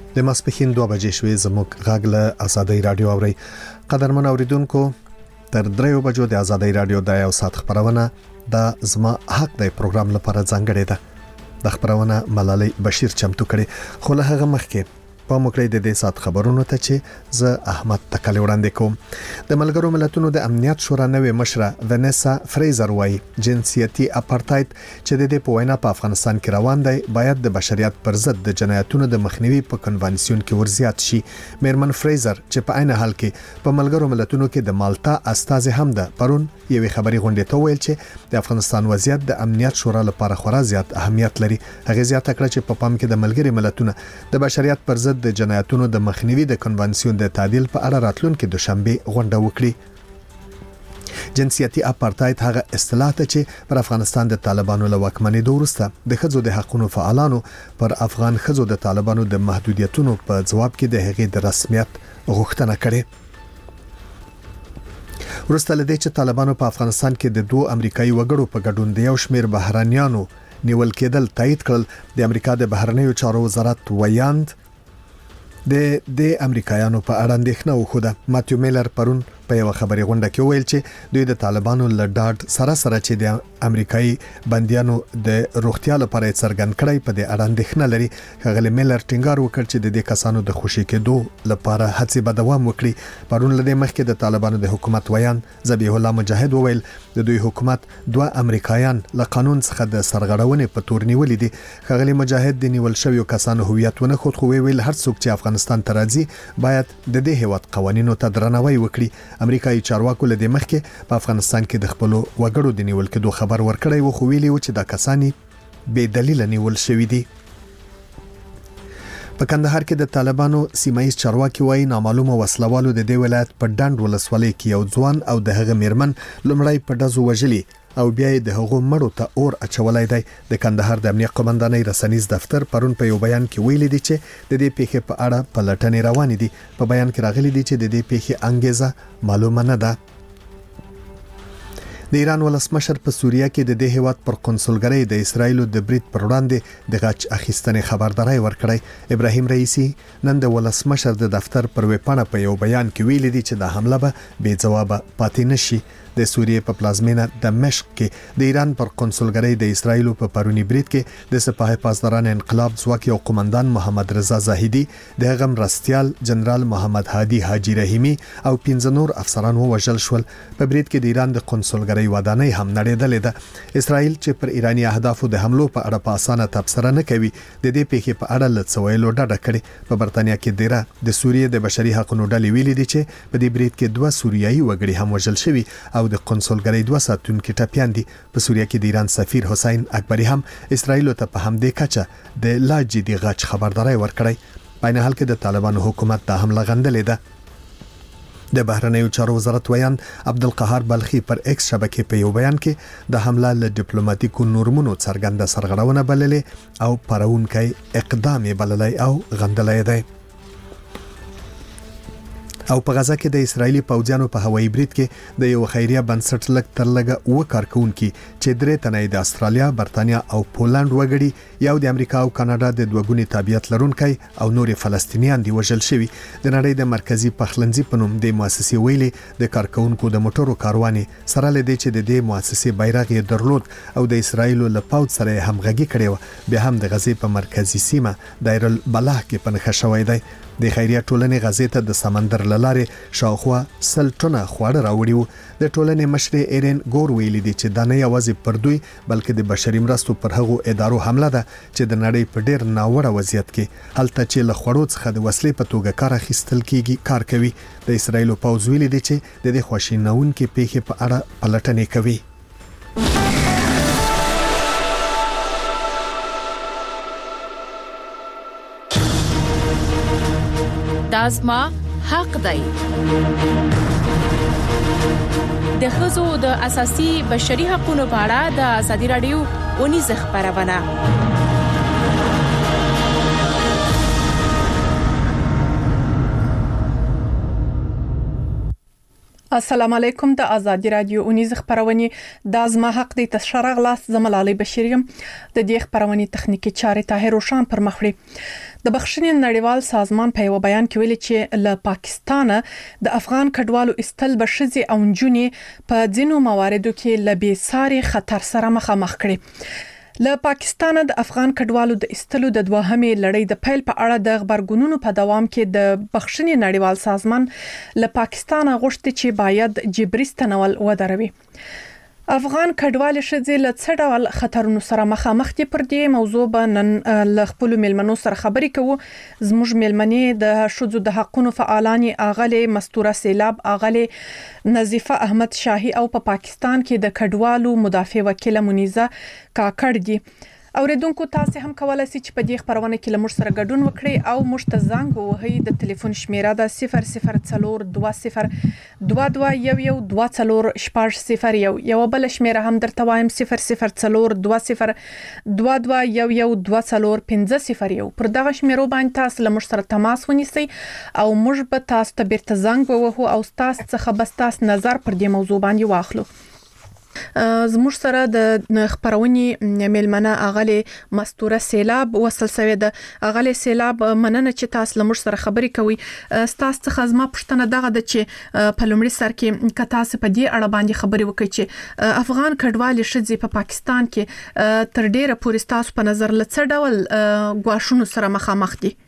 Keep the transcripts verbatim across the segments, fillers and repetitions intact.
د ماسپښین دوه بجې شوې زموږ غږ له آزادۍ رادیو اوري. قدرمن اوریدونکو تر دریو بجو د آزادۍ رادیو د یو ساعت خبرونه د زما حق دی پروګرام لپاره ځانګړې ده. د خبرونه ملالۍ بشیر چمتو کړي خو له هغه مخکې په موکړې د دې سات خبرونو ته چې ز احمد تکل وړاندې کوم. د ملګرو ملتونو د امنیت شورا نوې مشره ونیسا فریزر وايي جنسيتي اپارټاید چې د دې په وینا په افغانستان کې روان دی باید د بشریت پر ضد د جنایتونو د مخنیوي په کنوانسیون کې ورزیات شي. میرمن فریزر چې په عین حال کې په ملګرو ملتونو کې د مالټا استازي هم ده پرون یوې خبري غونډې ته ویل چې د افغانستان وضعیت د امنیت شورا لپاره خورا زیات اهمیت لري. هغه زیاته کړه چې په پام کې د ملګري ملتونو د بشریت پر ضد د جنایتونو د مخنیوي د کنوانسیون د تعدیل په اړه راتلونکي دوشنبه غونډه وکړي. جنسيتي اپارټاید هغه اصطلاح ته چې پر افغانستان د طالبانو له واکمنۍ وروسته د خځو د حقوقو فعالانو پر افغان خځو د طالبانو د محدودیتونو په جواب کې د هغې د رسمیت غوښتنه کړې. وروسته لدې چې طالبانو په افغانستان کې د دوه امریکایي وګړو په ګډون د یو شمېر بهرانيانو نیول کېدل تایید کړل، د امریکا د بهرنیو چارو وزارت ویاند د د امریکایانو په اړه اندېښنه وخوده. ماتیو میلر پرون په یو خبري غونډه کې ویل چې دوی د طالبانو له ډاډ سره سره چې د امریکایي بنديانو د روغتیا لپاره څرګند کړی په دې اړه اندېښنه لري. هغه میلر ټینګار وکړ چې د دې کسانو د خوشي کېدو لپاره هڅې به دوام وکړي. پرون لدې مخکې د طالبانو د حکومت ویان ذبیح الله مجاهد وویل د دوی حکومت دوه امریکایان له قانون څخه د سرغړونې په تور نیولې دي. هغه مجاهد د نیول شویو کسانو هویت ونه خود خو ویل هر څوک چې افغانستان ته راځي باید د دې هیواد قوانینو ته درناوی وکړي. امریکایي چارواکو له دې مخکې په افغانستان کې د خپل وګړو د نیول کېدو خبر ورکړی و خو ویلي و چې دا کسانی بې دلیل نیول شوی دي. په کندهار کې د طالبانو سیمایي چارواکي وایي نامعلومه وسلوالو د دې ولایت په ډنډ ولسوالۍ کې یو ځوان او د هغه میرمن لومړی په ډزو وژلي او بیا د هغو مړو ته اور اچولای دی. د کندهار د امنیت قومندانۍ رسنیز دفتر پرون په یو بیان کې ویلي دی چې د دې پیښې په اړه پلټنې روانې دي. په بیان کې راغلي دي چې د دې پیښې انګیزه معلومه نه ده. د ایران ولسمشر په سوریه کې د دې هیواد پر قونسلګرۍ د اسرایل د برید پر وړاندې د غچ اخیستنې خبرداري ورکړی. ابراهیم رئیسی نن د ولسمشر د دفتر پر ویبپاڼه په یو بیان کې ویلي دی چې د حمله به بې ځوابه پاتې نشي. د سوریې په پلازمینه دمشق کې د ایران پر قونسلګرۍ د اسرایل په پرونی برید کې د سپاه پاسداران انقلاب ځواک او قومندان محمد رضا زاهدی د غم رستيال جنرال محمد هادي حاجی رحیمی او پنځه نور افسران وژل شول. په برید کې د ایران د قونسلګرۍ ودانۍ هم نړیدلې ده. اسرایل چې پر ایرانی اهدافو د حملو په اړه په اسانه تبصره نه کوي د دې پیښې په اړه لڅویلو ډډه کړې. په برتانیا کې دیره د سوریې د بشري حقوقو ډلې ویلي دي چې په دې برید کې دوه سوریایي وګړي هم وژل شوي او د قونسلګرۍ دوه ساتونکو ټپيان دي. په سوریه کې د ایران سفیر حسین اکبری هم اسرایل ته په همدې کچه د لا جدي غچ خبرداري ورکړی. په عین حال کې د طالبانو حکومت د حمله غندلې ده. د بهرنیو چارو وزارت ویان عبدالقهار بلخی پر ایکس شبکې په یو بیان کې د حمله له ډیپلوماټیکو نورمونو څرګنده سرغړونه بللې او پرونکي اقدام بللای او غندلای دی. او په غزا کې د اسرایلی پوځیانو په هوایي برید کې د یو خیریه بنسټ لک تر لګه و کارکونکو چې درې تنه د استرالیا، برتانیا او پولند وګړي یو د امریکا او کاناډا د دوګونی تابعیت لرونکي او نور فلسطینیان دی وژل شوی. د نړۍ د مرکزی پخلنځي په نوم د مؤسسې ویلي د کارکونکو د موټرو کارواني سره لدی چې د دې مؤسسې بیرغ یې درلود او د اسرایل له پوځ سره همغږي کړي و. به هم د غزې په مرکزی سیمه دایر البلاح کې پنځه شوی دی. د خیریه ټولنې غزې ته د سمندر لارې شاوخوا سل ټنه خواړه راوړي وو. د ټولنې مشر ایرن ګور ویلي دی چې دا نه یوازې پر دوی بلکې د بشري مرستو پر هغو ادارو حمله ده چې د نړۍ په ډیر ناوړه وضعیت کې هلته چې له خوړو څخه د وسلې په توګه کار اخیستل کیږي کار کوي. د اسرایل پوځ ویلي دی چې د دې خواشینونکو پیښې په اړه پلټنې کوي. دازما حق دی. د ښځو د اساسي بشري حقوقو په اړه د ازادي رادیو ونیزه خبرونه. السلام علیکم. د آزادی رادیو اونیز خبرونه د ازما حق د تشرغ لاس زملالي بشریم د دې خبرونه تخنیکی چارې طاهر روشان پر مخړي. د بخښنې نړیوال سازمان په یو بیان کې ویلي چې له پاکستان د افغان کډوالو استل بشزي او جنونی په ځینو مواردو کې لبي ساري خطر سره مخامخ کړي. له پاکستان د افغان کډوالو د استلو د دوهمې لړۍ د پیل په اړه د خبرګونونو په دوام کې د بخښنې نړیوال سازمان له پاکستان غوښتي چې باید جبري ستنول ودروي. افغان کډوال شذې له څه ډول خطرونو سره مخامخ دي؟ پر دې موضوع به نن له خپل ملمنو سره خبرې کوو. زموږ ملمنې د شذو د حقوقو فعالانی اغله مستوره سیلاب، اغله نظیفه احمد شاهي او په پا پاکستان کې د کډوالو مدافع وکیل منیزه کاکړ دي. اوریدونکو تاسو هم کولای شئ چې په دې خبرونه کې لمر سره ګډون وکړئ او موږ ته زنګ ووهئ. د ټلیفون شمیره ده صفر صفر څلور دوه صفر دوه دوه یو یو دوه څلور شپږ صفر یو. یو بل شمیره هم درته وایم صفر صفر څلور دوه صفر دوه دوه یو یو دوه څلور پنځه صفر یو. پر دغه شمیرو باندې تاسو لمر سره تماس ونیسئ او موږ به تاسو ته بیرته زنګ ووهو او تاسو څخه بس تاسو نظر پر دې موضوع باندې واخلو. زموږ سره د خبرونې ملمنه اغله مستوره سیلاب وصل سوی ده. اغله سیلاب مننه چې تاسو لمر سره خبرې کوي. تاسو څخه زما پښتنه دغه د چې په لومړي سر کې ک تاسو په دې اړه باندې خبرې وکړي چې افغان کډوال شذې په پاکستان کې تر ډیره پورې تاسو په نظر لڅ ډول غواښونو سره مخامخ دي.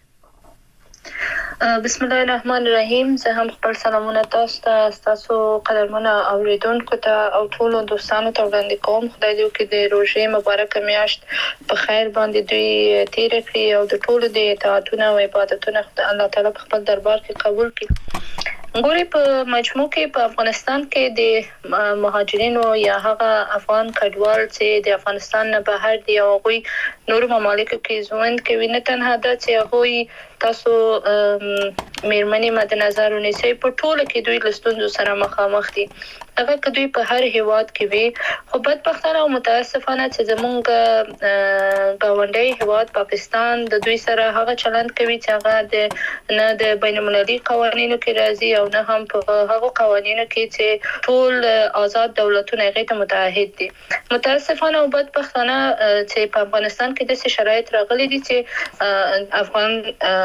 بسم الله الرحمن الرحیم. زه هم خپل سلامونه تاسو ته، تاسو قدرمنه اوریدونکو ته او ټول دوستانو ته وړاندې کوم. خدای دې وکړي د روژې مبارکه میاشت په خیر باندې دوی تیر کړي او د ټولو د اطاعتونو او عبادتونو الله تعالی په خپل دربار کې قبول کړي. ګوري په مجموع کې په افغانستان کې د مهاجرینو یا هغه افغان کډوال چې د افغانستان نه بهر دي او غوي نور ممالکو کې ژوند کوي، نه تنها دا چې غوي تاسو میرمنې مد نظر ونیسئ، په ټوله کې دوی له ستونزو سره مخامخ دي. هغه که دوی په هر هیواد کې وي، خو بدبختانه او متاسفانه چې زمونږ ګاونډي هیواد پاکستان د دوی سره هغه چلند کوي چې هغه د نه د بین المللي قوانینو کې راځي او نه هم په هغه قوانینو کې چې ټول آزاد دولتونه هغه ته متعهد دي. متاسفانه او بدبختانه چې په افغانستان کې د شرایط راغلي دي چې افغان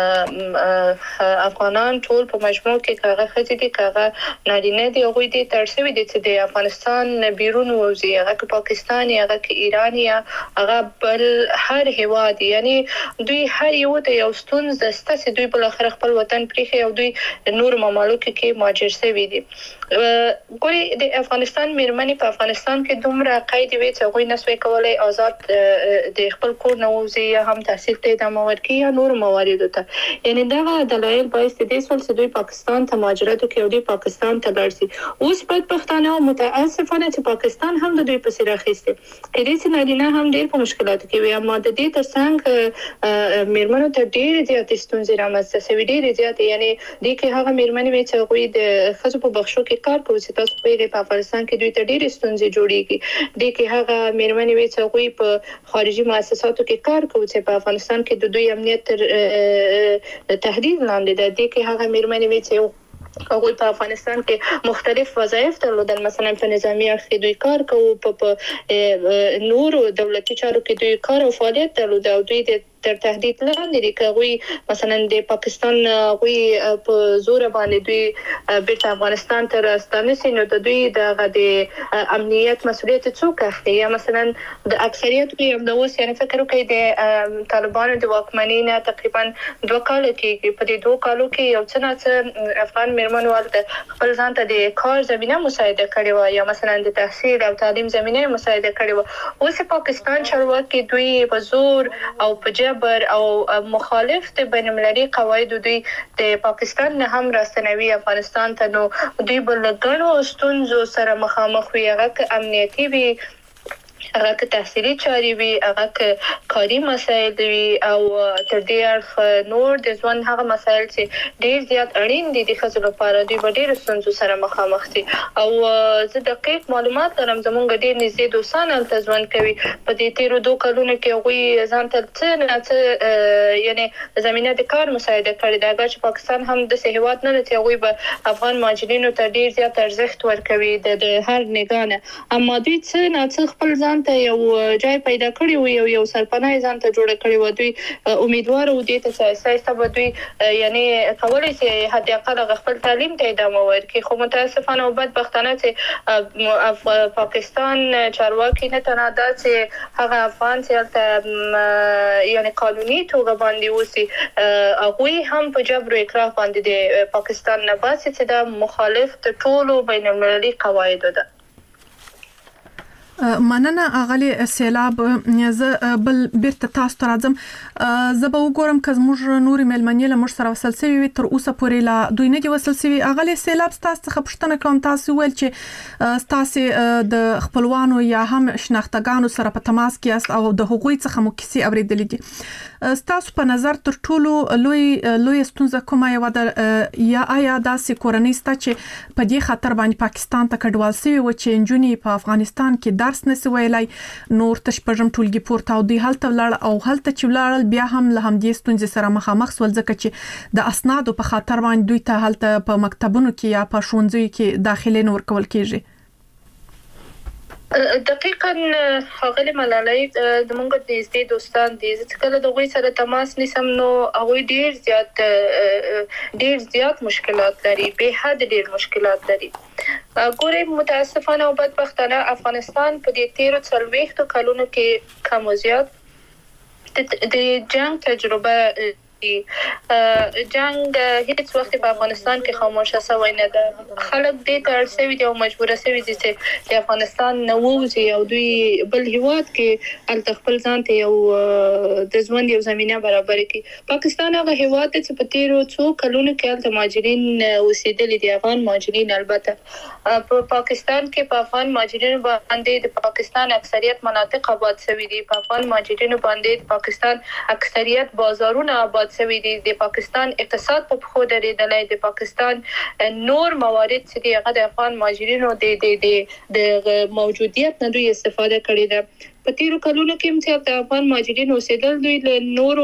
افغانان ټول په مجموع کې کاغه خځې دي، کاغه نارینه دي، هغوی دي ترسوي دي چې د افغانستان بیرون ووزي، هغه که پاکستان یا هغه که ایران یا هغه بل هر هیواد، یعنی دوی هر یو ته یو ستونزه سته چې دوی بل اخر خپل وطن پریخي او دوی نور ممالک کې مهاجر شوي دي. ګوري د افغانستان میرمنې په افغانستان کې دومره قید وي چې هغوی نسوي کولای آزاد د خپل کور نه ووزي یا هم تحصیل ته ادامه ورکړي یا نور مواردو ته. یعنی دغه دلایل باعث دي چې دوی پاکستان ته مهاجرت وکړي او دوی پاکستان ته لاړ شي. اوس بدبختانه او متاسفانه چې پاکستان هم د دوی په سر اخیسته کېدای چې نارینه هم ډېر په مشکلاتو کې وي، اما د دې ترڅنګ میرمنو ته ډېر زیات ستونزې رامنځته شوي، ډېر زیات. یعنی د کې هغه میرمنې وي چې هغوی د ښځو په بخښو کې کار کوي چې تاسو په افغانستان کې دوی ته ډېرې ستونزې جوړېږي. د کې هغه میرمنې وي چې هغوی په خارجي مؤسساتو کې کار کوي چې په افغانستان کې د دوی امنیت تر تهدید لاندې ده. د کې هغه میرمنې وي چې هغوی په افغانستان کې مختلف وظایف درلودل، مثلا په نظامی اړخ کې دوی کار کوي، په نورو دولتي چارو کې دوی کار او فعالیت درلود او دوی د تر تهدید لاندې دي. که غوي مثلا د پاکستان غوي په زور باندې دوی بیرته افغانستان ته راستانه سي، نو د دوی د امنیت مسؤلیت څوک اخلي؟ یا مثلا د اکثریت کې هم د اوس یعنی فکر کوي د طالبانو د واکمنۍ نه تقریبا دوه کال کې په دې دوه کالو کې یو څه نه افغان میرمنو ورته خپل ځان ته د کار زمينه مساعده کړې و یا مثلا د تحصیل او تعلیم زمينه مساعده کړې و. اوس پاکستان چارواکي دوی په زور او په او مخالف د بین المللي قواعدو دوی د پاکستان نه هم راستنوي افغانستان ته، نو دوی بل غنو ستونزو سره مخامخ وي، هغه امنیتي وي هغه که تحصیلي چاري وي هغه که کاري مسایل وي او تر دې اړخ نور د ځوان هغه مسایل چې ډیر زیات اړین دي د ښځو لپاره دوی ډیر ستونزو سره مخامخ دي او زه دقیق معلومات لرم زمونږ ډیر نږدې دوستان هلته ژوند کوي په دې تیرو دوه کلونو کې هغوی ځان ته څه نه څه یعنی زمینه د کار مساعده کړې ده اگر چې پاکستان هم داسې هیواد نه دی چې هغوی به افغان مهاجرینو ته ډیر زیات ارزښت ورکوي د هر نګاه نه اما دوی څه نه څه خپل ځان ته یو ځای پیدا کړی وي یو یو سرپناه ځان ته جوړ کړی و دوی امیدوار و دي ته سیاسي به دوی یعنی کولای شي حد اقل خپل تعلیم ته ادامه ورکړي خو متاسفانه او بدبختانه چې پاکستان چارواکي نه تنها دا چې هغه افغان چې یعنی قانوني توګه باندې وسی هغه هم په جبر او اکراه باندې د پاکستان نه باسي چې دا مخالف د ټولو بین المللي قواعدو ده مننه اغلی سیلاب زه بل بیرته تاسو ته راځم زه به وګورم که زموږ نوري مېلمنې له موږ سره وصل سوي وي تر اوسه پورې لا دوی نه دي وصل سوي اغلی سیلاب تاسو څخه پوښتنه کوم تاسو ویل چې تاسو د خپلوانو یا هم شناختګانو سره په تماس کې یاست او د هغوی څخه مو کیسې اورېدلې دي تاسو په نظر تر ټولو لوی لوی ستونزه کومه یو ده یا آیا داسې کورنۍ ستا چې په دې خاطر باندې پاکستان ته کډوال سوي و چې نجونې په افغانستان کې درس نسی ویلای نور تش پرم ټولګي پورته او دوی هلته ولاړ او هلته چې ولاړل بیا هم له همدې ستونزې سره مخامخ سول ځکه چې د اسنادو په خاطر باندې دوی ته هلته په مکتبونو کې یا په ښوونځیو کې داخله نور کول کېږي دقیقاً هغه ملالۍ د مونږ د نږدې دوستان دي چې کله د غوي سره تماس نیسم نو هغه ډیر زیات ډیر زیات مشکلات لري به حد ډیر مشکلات لري ګورې متاسفانه او بدبختانه افغانستان په دې تیرو څلوېښتو کلونو کې کم او زیات د جنگ تجربه جنگ هیڅ وخت په افغانستان کې خاموشه شوی نه ده خلک دې ته اړ شوي دي او مجبور شوي دي چې د افغانستان نه ووځي او دوی بل هیواد کې الته خپل ځان ته یو د ژوند یو زمینه برابر کړي پاکستان هغه هیواد چې په تیرو څو کلونو کې الته مهاجرین اوسېدلي دي افغان مهاجرین البته په پاکستان کې په افغان مهاجرینو باندې د پاکستان اکثریت مناطق آباد شوي دي په افغان مهاجرینو باندې د پاکستان اکثریت بازارونه آباد شوي دي د پاکستان اقتصاد په خو درېدلای د پاکستان نور موارد چې هغه د افغان مهاجرینو د د موجودیت نه دوی استفاده کړې ده په تیرو کلونو کې چې د افغان مهاجرین اوسېدل دوی له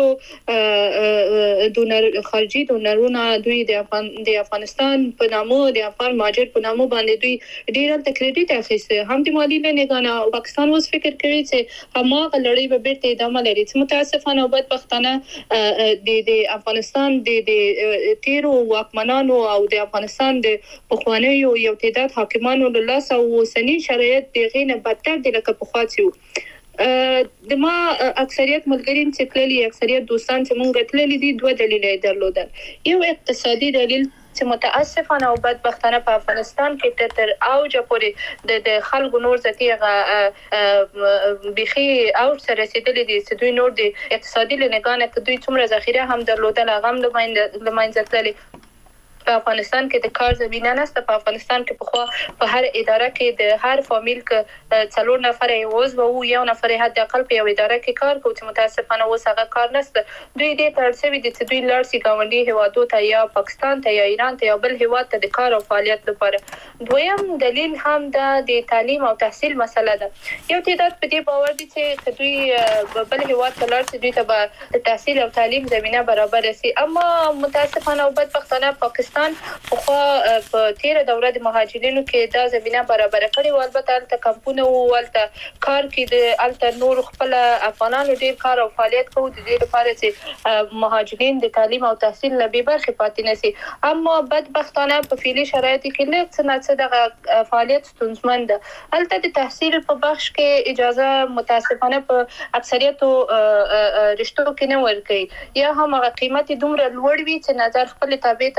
نورو ډونر خارجي ډونرونو دوی د افغان د افغانستان په نامو د افغان مهاجر په نامو باندې دوی ډیر ته کریډټ اخیسته هم د مالی نه غنا پاکستان اوس فکر کوي چې هماغه لړۍ به بیرته ادامه لري چې متاسفانه او بدبختانه د د افغانستان د تیرو واکمنانو او د افغانستان د پخوانیو یو تعداد حاکمانو له لاس او سنی شرایط دغه نه بدتر د لکه پخواتیو د ما اکثریت ملګرین چې تللي اکثریت دوستان چې مونږ تللي دي دوه دلیل درلودل یو اقتصادي دلیل چې متاسفانه او بدبختانه په افغانستان کې تر اوجه پورې د خلکو نور ذاتي بيخي او سره رسیدلې دي چې دوی نور د اقتصادي لنګانه کې دوی څومره ذخیره هم درلودل هغه هم د ماینځ تللي په افغانستان کې د کار زمينه نشته په افغانستان کې په خو په هر اداره کې د هر فامیل کې څلور نفر یوز وو یو نفر حد اقل په یو اداره کې کار کوي چې متاسفانه اوس هغه کار نشته دوی دې ترڅوي د دوی لارسي گاونډي هوادو ته یا پاکستان ته یا ایران ته یا بل هواد ته د کار او فعالیت لپاره دویم دلیل هم د تعلیم او تحصیل مسله ده یو تعداد په دې باور دي چې دوی بل هواد ته لارسي دوی ته د تحصیل او تعلیم زمينه برابر شي اما متاسفانه او بدبختانه پاکستان په خو په تیر دوره د مهاجرینو کې دا زمينه برابر کړي او البته الته کمپونه او الته کار کې د الته نور خپل افغانانو ډیر کار او فعالیت کوي د دې لپاره چې مهاجرین د تعلیم او تحصیل لبي برخه پاتې نشي اما بدبختانه په فعلي شرایطو کې له څه څه د فعالیت ستونزمند الته د تحصیل په بخش کې اجازه متاسفانه په اکثریتو رشتو کې نه ورکړي یا هم هغه قیمتي دومره لوړ وي چې نظر خپل تابع ته د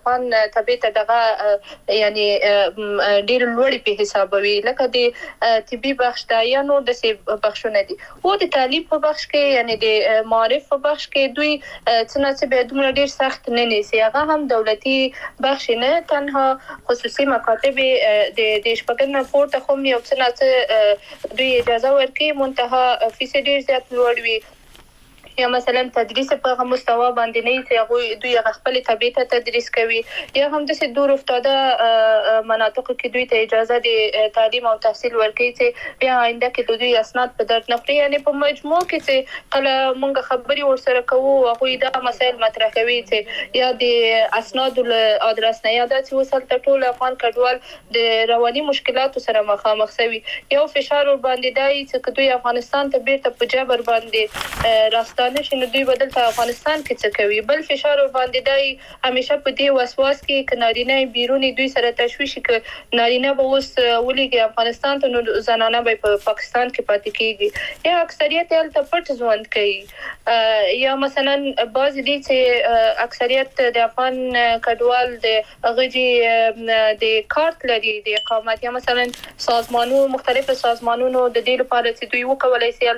افغان طبيعت دغه یعنی ډیر لوړ په حسابوي لکه د طبي بخش دا یا نور د سی بخشونه دي او د تعلیم په بخش کې یعنی د معرف په بخش کې دوی څنګه چې به دومره ډیر سخت نه نیسي هغه هم دولتي بخش نه تنها خصوصي مکاتب د د شپږنه پورته خو یو څنګه دوی اجازه ورکړي منتها فیصد ډیر زیات لوړ وي یا مثلا تدریس په مستوى باندې نه چې دوی خپل طبيعت تدریس کوي یا هم د دور افتاده مناطق کې دوی ته اجازه دي تعلیم او تحصیل ورکړي چې بیا آینده کې دوی اسناد په درد نه پرې یعنی په مجموع کې چې کله موږ خبري ورسره کوو هغه دا مسایل مطرح کوي چې یا د اسناد له ادرس نه یاد چې وصل ته ټول افغان کډوال د رواني مشکلاتو سره مخامخ شوي یو فشار ور باندې دی چې دوی افغانستان ته بیرته په جبر باندې راستانه نشي نو دوی بدل ته افغانستان کې څه کوي بل فشار باندې دی همیشه په دې وسواس کې کنارینه بیرونی دوی سره تشویش کې نارینه به اوس ولېږي افغانستان ته نو زنانه به په پاکستان کې پاتې کیږي یا اکثریت یې ته پټ ژوند کوي یا مثلا بعض دي چې اکثریت د افغان کډوال د غږی د کارت لري د اقامت یا مثلا سازمانونو مختلف سازمانونو د دې لپاره چې دوی وکولای شي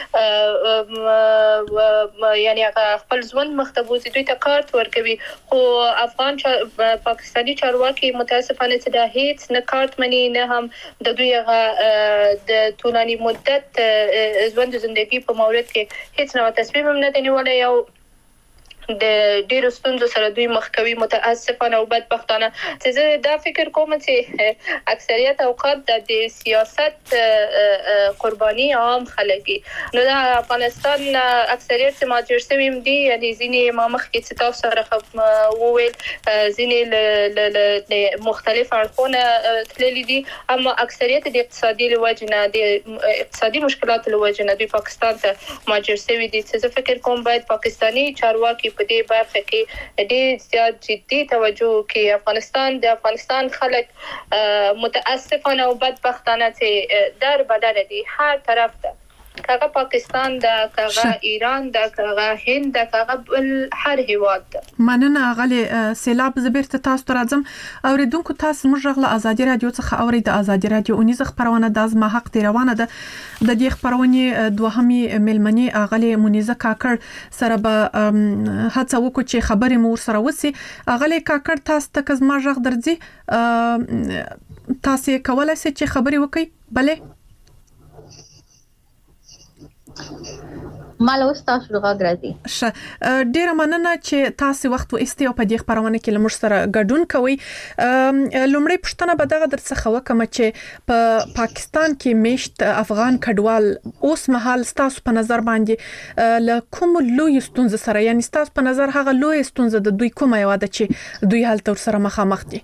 البته یعنی خپل ژوند مختبوزي دوی ته کارت ورکوي خو افغان پاکستانی چارواکي متاسفانه چې دا هیڅ نه کارت مني نه هم د دوی د طولانی مدت ژوند زندگی په مورد کې هیڅ نوې تصمیم هم نه دی نیولای یو د ډیرو ستونزو سره دوی مخ کوي متاسفانه او بدبختانه چې زه دا فکر کوم چې اکثریت اوقات د سیاست قرباني عام خلګي نو د افغانستان اکثریت ماجر سویم دي یعنی ځینې ما مخ کې چې تاسو سره وویل ځینې ل مختلف اړخونه تللي دي اما اکثریت د اقتصادي لوجنه د اقتصادي مشکلات لوجنه د پاکستان ته ماجر سوي دي چې زه فکر کوم باید پاکستانی چارواکي په دې برخه کې ډېر زیات جدي توجه کوي افغانستان د افغانستان خلک متاسفانه او بدبختانه چې در بدل دي هر طرف ته کاغه پاکستان دا کاغه ایران دا کاغه هند دا کاغه بل هر هیواد دا مننه غلي سیلاب زبرت تاسو ته راځم اوریدونکو تاسو موږ غله ازادي رادیو څخه اوري د ازادي رادیو اونیزه خبرونه د ازما حق دی روانه ده د دې خبرونه دوهمي ملمني غلي مونیزه کاکړ سره به هڅه وکړو چې خبرې مو سره وسی غلي کاکړ تاسو ته کزما ژغ درځي تاسو کولای شئ چې خبرې وکړئ بله مال واستاسو دغه راځي ش ډیر مننه چې تاسو وخت و استي او په دې خبرونه کې لمر سره ګډون کوي لومړی پښتنه به دغه درڅخه وکم چې په پاکستان کې میشت افغان کډوال اوس مهال تاسو په نظر باندې ل کوم لوی ستونزې سره یعنی تاسو په نظر هغه لوی ستونزې د دوی کومه یو ده چې دوی حالت سره مخامخ دي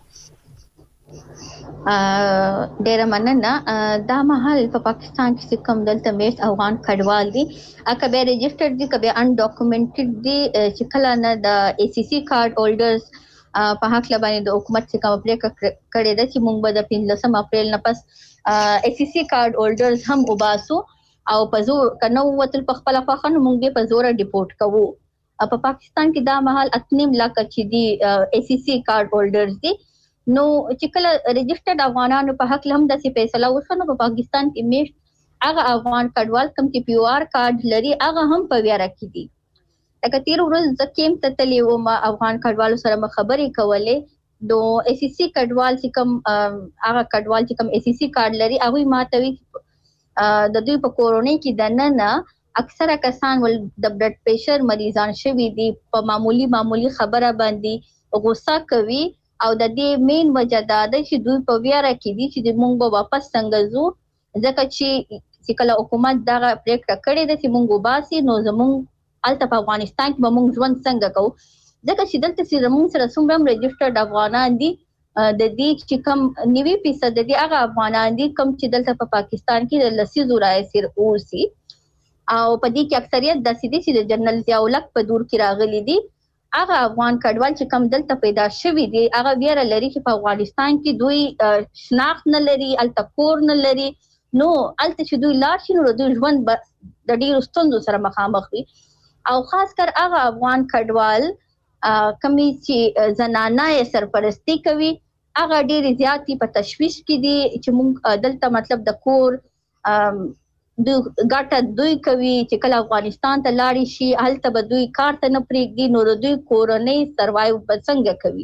ډیر مننه دا مهال په پاکستان کې کوم دلته میشت افغان کډوال دي اکه به ريجسترډ دي کبه ان ډاکومنټډ دي چې کله نه د ای سی سی کارت هولډرز په حق لبانې د حکومت څخه اپلای کړی د چې موږ به د پنځلسم اپریل نه پس ای سی سی کارت هولډرز هم وباسو او په زور کنه وتل په خپل فخن موږ به په زور ډیپورت کوو په پاکستان کې دا مهال اتنیم لاک چې دي ای سی سی کارت هولډرز دي نو چې کله ريجسترډ افغانانو په حق هم د سی فیصله وشو نو په پاکستان کې میشت هغه افغان کډوال کوم چې پی او آر کارت لري هغه هم په ویره کې دي لکه تیر ورځ زکیم ته تلی و ما افغان کډوالو سره خبرې کولې دو ای سی سی کډوال چې کوم هغه کډوال چې کوم ای سی سی کارت لري هغه ماتوي د دوی په کورونی کې دننه اکثره کسان ول د بلډ پریشر مریضان شوي دي په معمولی معمولی خبره باندې غوسه کوي او د دې مین وجه دا ده چې دوی په ویره کې دي چې موږ به واپس څنګه زو ځکه چې چې کله حکومت دا پریکټه کړې ده چې موږ وباسي نو زموږ الته په افغانستان کې به موږ ژوند څنګه کوو ځکه چې دلته چې موږ سره څومره ريجسترډ افغانان دي د دې چې کم نوي فیصد دي هغه افغانان دي کم چې دلته په پاکستان کې د لسیزو راځي اوسي او په دې کې اکثریت د سیدي چې د جنرال ضیاء الحق په دور کې راغلي دي هغه افغان کډوال چې کم دلته پیدا شوي دي هغه ویره لري چې په افغانستان کې دوی شناخت نه لري الته کور نه لري نو الته چې دوی لاړ شي نو دوی ژوند د ډیرو ستونزو سره مخامخ وي او خاص کر هغه افغان کډوال کمی چې زنانه سرپرستی کوي هغه ډېر زیاتې په تشویش کې دي چې موږ دلته مطلب د کور د ګټه دوی کوي چې کله افغانستان ته لاړ شي هلته به دوی کار ته نه پرېږدي نو دوی کورنۍ سروایو به څنګه کوي.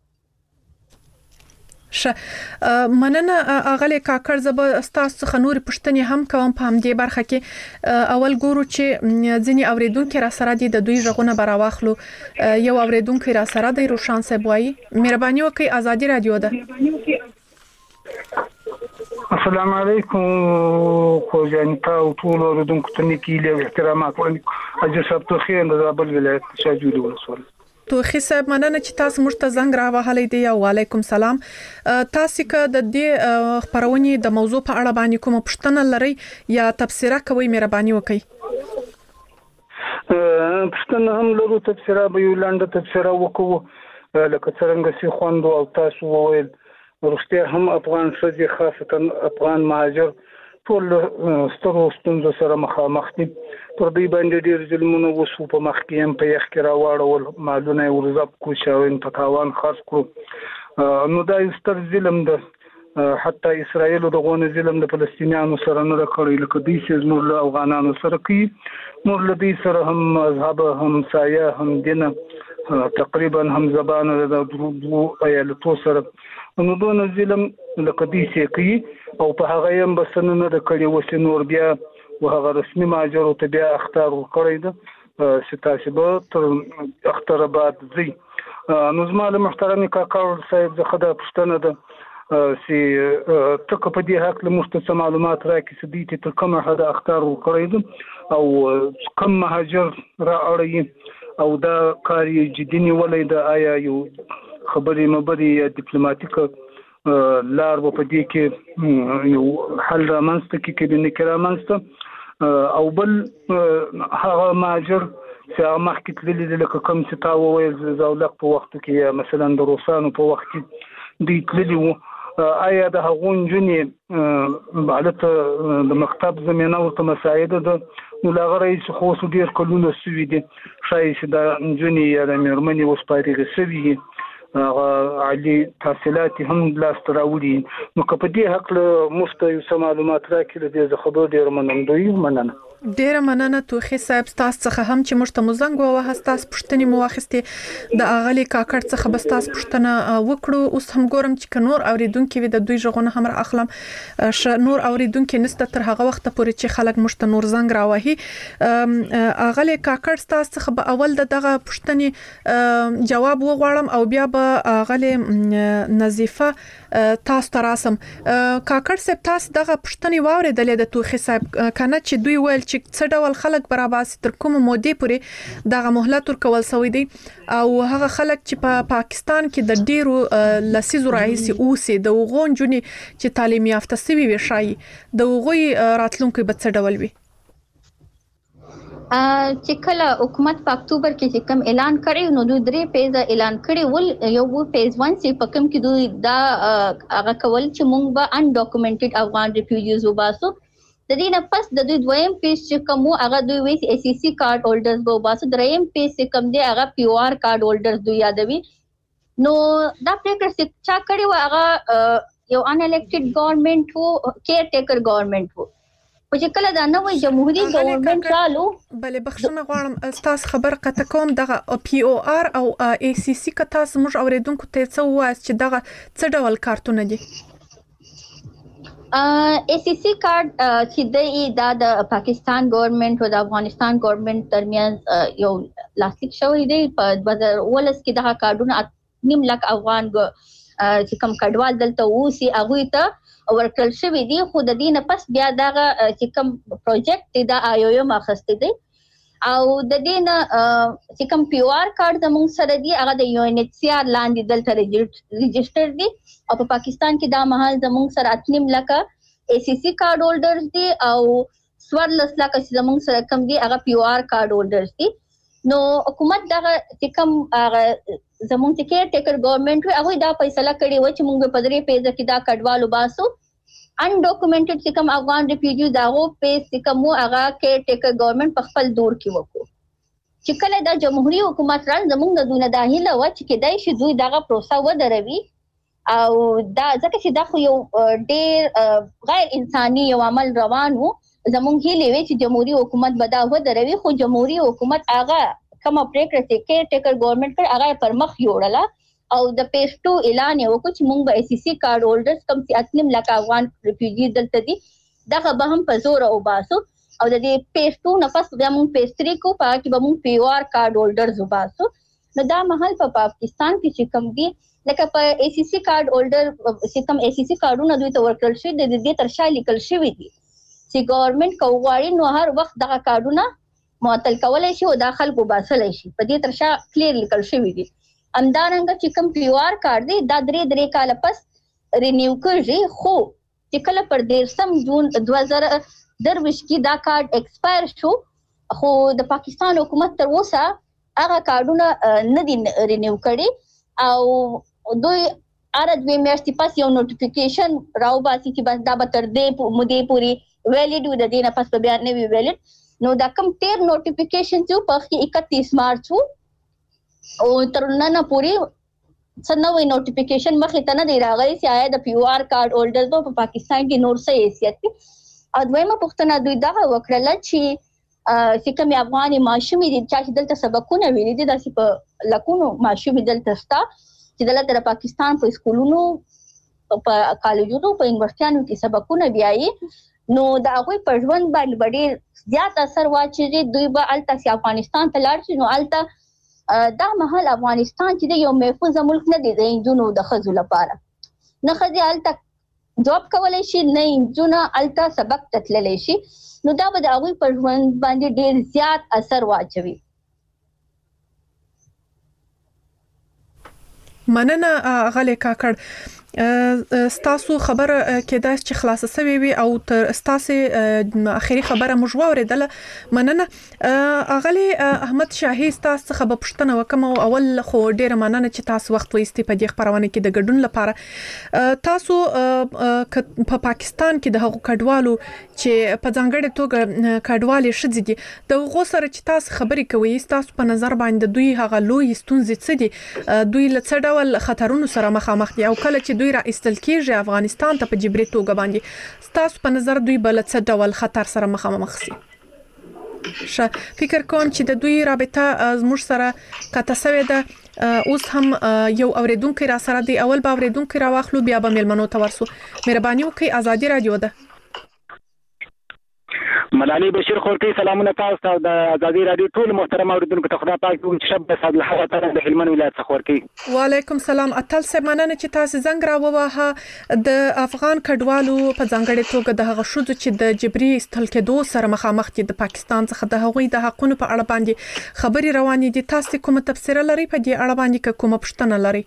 ش مننه اغلی کاکړ زب استاد څخه نور پښتنې هم کوم په همدې برخه کې اول ګورو چې ځینی اوریدونکو را سره دي د دوی ژغونه براواخلو. یو اوریدونکو را سره دی روشان صاحب وایي مهرباني وکړئ ازادي رادیو ده. السلام علیکم خو جانتا او ټول اوریدونکو ته نیکی له احترامات وړاندې اجر صاحب ته خیر د زابل ولایت شاجولی ولسوالۍ توخی صاحب مننه چې تاسو موږ ته زنګ راوهلې دی. وعلیکم سلام. تاسو که د دې خبرونې د موضوع په اړه باندې کوم پوښتنه لرئ یا تبصره کوئ مهرباني وکړئ. پښتنه هم لرو تبصره به یو لاندې تبصره وکړو لکه څنګه چې خوند او تاسو وویل ورسته هم افغان شذي خاصه افغان مهاجر ټول سترو ستونزو سره مخامخ دي. پر دې باندې ډېر ظلمونه وسو په مخ کې هم په یخ کې راوړل مالونه ورزاب کو شاوین په تاوان خاص کړو نو دا ستر ظلم ده. حتی اسرائیل دغه ظلم د فلسطینیانو سره نه کړی لکه دوی چې نور له افغانانو سره کوي نور له دې سره هم مذهب هم سایه هم دین تقریبا هم زبان د درو ایالتو سره نو دونه ظلم لکه دې چې کوي او په هغه هم بسنه نه کړی وسې نور بیا وهغه رسمي ماجر ته بیا اختار ورکړی ده چې تاسو به تر اختر بعد زی نو زموږ محترم کاکړ صاحب زه خدای پښتنه ده چې تک په دې حق له مشته معلومات راکې چې دې تر کومه حد اختار ورکړی ده او کوم مهاجر را اړي او دا کار یې جدي نیولې ده آیا یو خبرې مبري یا ډیپلوماټیک لار په دې کې یو حل رامنځته کې کې نه کرامنځته او بل هغه ماجر چې مخکې تللی لکه کوم چې تا وویل زاولق په وخت کې مثلا د روسانو په وخت کې دی تللی وو آیا د هغو نجونې حالته د مکتب زمینه ورته مساعده ده نو له هغه رئیس خو اوس ډېر کلونه سوي دي ښایي چې دا نجونې یا د مېرمنې اوس فارغې سوي هغه عالي تحصیلات هم لاسته راوړي نو که په دې هکله موږ ته یو څه معلومات راکړي د دې خبرو ډېر منندوی مننه. ډیره مننه توخی صاحب تاسو څخه هم چې موږ ته مزنګ ووهه تاسو پښتني مو واخستې د اغلی کاکړ څخه بس تاسو پښتنه وکړو. اوس هم ګورم چې نور اوریدونکو د دوی ژغونه هم را اخلم نور اوریدونکو نسته تر هغه وخت پورې چې خلک موږ ته نور زنګ راوهي. اغلی کاکړ تاسو څخه به اول دغه پښتني جواب وغواړم او بیا به اغلی نظیفه تاسو ته راسم. کاکړ صاحب تاسو دغه پښتني واوریدلې د توخی صاحب کنه چې دوی ویل چې څه ډول خلک برابر تر کومه مودې پورې دغه مهلت ورکول شوی دی او هغه خلک چې په پا پاکستان کې د ډیرو لسیزو راهیسې اوسې د وغون جونې چې تعلیم یافته سوي وي شای د وغوي راتلونکو به څه ډول وي چې کله حکومت په اکتوبر کې چې کوم اعلان کړی نو دوی درې پیزه اعلان کړی ول یو پیز ون چې په کوم کې دوی دا هغه کول چې مونږ به ان ډاکومنټډ افغان ریفیوجیز وباسو د دې نه پس د دوی دویم پیج چې کوم هغه دوی وی ای سی سی کارت هولډرز به وباسو دریم پیج چې کوم دی هغه پی او آر کارت هولډرز دوی یادوي نو دا پریکړه چې چا کړی و هغه یو ان الیکټډ ګورنمنت وو کیر ټیکر ګورنمنت وو چې کله دا نوې جمهوریت ګورنمنت چالو بلې بخښنه غواړم تاسو خبر قطع کوم دغه پی او آر او ای سی سی که تاسو موږ اوریدونکو ته څه وایي چې دغه څه ډول کارتونه دي. ای سی سی کارت چې د د پاکستان ګورنمنت او د افغانستان ګورنمنت ترمنځ یو لاسلیک شوی دی په دوه زره اوولس کې دغه کارتونه نیم لک افغان چې کوم کډوال دلته اوسي هغوی ته ورکړل شوی دی خو د دې نه پس بیا دغه چې کوم پروجیکټ دی د آی او ایم اخیستی دی او د دې نه چې کوم پی او آر کارت زموږ سره دی هغه د یو ان ایچ سی آر لاندې دلته ريجسټر دی او په پاکستان کې دا مهال زموږ سره اتنیم لکه ای سی سی کارت هولډرز دي او سوارلس لکه چې زموږ سره کم دي هغه پی او آر کارت هولډرز دي. نو حکومت دغه چې کوم زموږ چې کیر ټیکر ګورنمنت وي هغه دا فیصله کړې و چې موږ په درې پیزه کې دا کډوال وباسو ان ډاکومنټډ چې کوم افغان ریفیوجیز هغه پیس چې کوم هغه کیر ټیکر ګورنمنت په خپل دور کې وکړو چې کله د جمهوریت حکومت ران زموږ د دونه داخله و چې کدای شي دوی دغه پروسه ودروي او دا ځکه چې دا خو یو ډېر غیر انساني یو عمل روان وو زموږ هیله وی چې جمهوریت حکومت به دا ودروي خو جمهوریت حکومت هغه کوم پریکړه چې کې ټیکر ګورنمنت پر هغه پر مخ یوړله او د پیس ټو اعلان یې وکړ چې موږ به ای سی سی کارت هولډرز کوم چې اتنیم لک افغان ریفیوجی دلته دي دغه به هم په زور او باسو او د دې پیس ټو نه پس بیا موږ پیس تھری کو پا کې به موږ پی او آر کارت هولډرز وباسو نو دا محل په پاکستان کې چې کوم دي لکه په ای سی سی کارت هولډر چې کوم ای سی سی کارتونه دوی ته ورکړل شي د دې تر شا لیکل شوی دي چې ګورنمنت کوواړي نو هر وخت دغه کارتونه معطل کولای شي او داخل کو باسلای شي په دې تر شا کلیر لیکل شوی دي امدارنګ چې کوم پی او آر کارت دی دا درې درې کال پس رینیو کړي خو چې کله پر دیرشم جون دوه هزار درویشت کې دا کارت ایکسپایر شو خو د پاکستان حکومت تر اوسه هغه کارتونه نه دي رینیو کړي او دوی اره دوی میاشتې پس یو نوټیفیکیشن راوباسي چې بس دا به تر دې مودې پورې ویلیډ وي د دې نه پس به بیا نه وي ویلیډ نو دا کوم تیر نوټیفیکیشن چې په کې اکتیس مارچ وو او تر نن پورې څنګه نوټیفیکیشن مخې ته نه دی راغلی چې آیا د پی او آر کارت هولډرز په پاکستان کې نور څه حیثیت دي او دویمه پوښتنه دوی دا وکړله چې چې کوم افغاني ماشومې دي چې دلته سبقونه ویلي دي داسې په لکونو ماشومې دلته شته چې دلته د پاکستان په سکولونو په کالجونو په یونیورسيټانو کې سبقونه بیایي نو دا هغوی په ژوند باندې ډېر زیات اثر واچوي دوی به هلته افغانستان ته لاړ شي نو هلته دا محل افغانستان چې یو محفوظ ملک نه دی د انجونو د ښځو لپاره نه ښځې هلته جاب کولی شي نه انجونه هلته سبق ته تللی شي نو دا به د هغوی په ژوند باندې ډېر زیات اثر واچوي مننه غلې کاکړ ستاسو خبره کېدای چې خلاصه سوي وي او تر ستاسو اخیری خبره موږ واوریدله مننه اغلی احمد شاهي ستاسو خبره پښتنه وکم او اول خو ډیره مننه چې تاسو وخت وایستي په دې خبرونه کې د ګډون لپاره تاسو په پاکستان کې د هغو کډوالو چې په ځانګړي توګه کډوالي شدي دي د هغو سره چې تاسو خبرې کوي تاسو په نظر باندې دوی هغه لوی ستونزې څه دي دوی له څه ډول خطرونو سره مخامخ دي او کله چې دوی را ایستل کېږي افغانستان ته په جبري توګه باندې ستاسو په نظر دوی بل څه ډول خطر سره مخامخ شي ش فکر کوم چې د دوی رابطه زموږ سره کته سوي ده اوس هم یو اوریدونکو را سره دی اول به اوریدونکو را واخلو بیا به ملمنو ته ورسو مهرباني وکړئ ازادي رادیو ده ملالي بشیر خورکی سلامونه تاسو ته د ازادي رادیو ټول محترم اوریدونکو ته خدا پاک دې شب د صد الله تعالی د هلمند ولایت څخه خورکی وعلیکم سلام اتل سه مننه چې تاسو زنګ را ووهه د افغان کډوالو په ځانګړي توګه د هغه شوزو چې د جبري استل کېدو سره مخامخ دي د پاکستان څخه د هغوی د حقونو په اړه باندې خبري روانې دي تاسو کومه تفسیر لري په دې اړه باندې کومه پوښتنه لري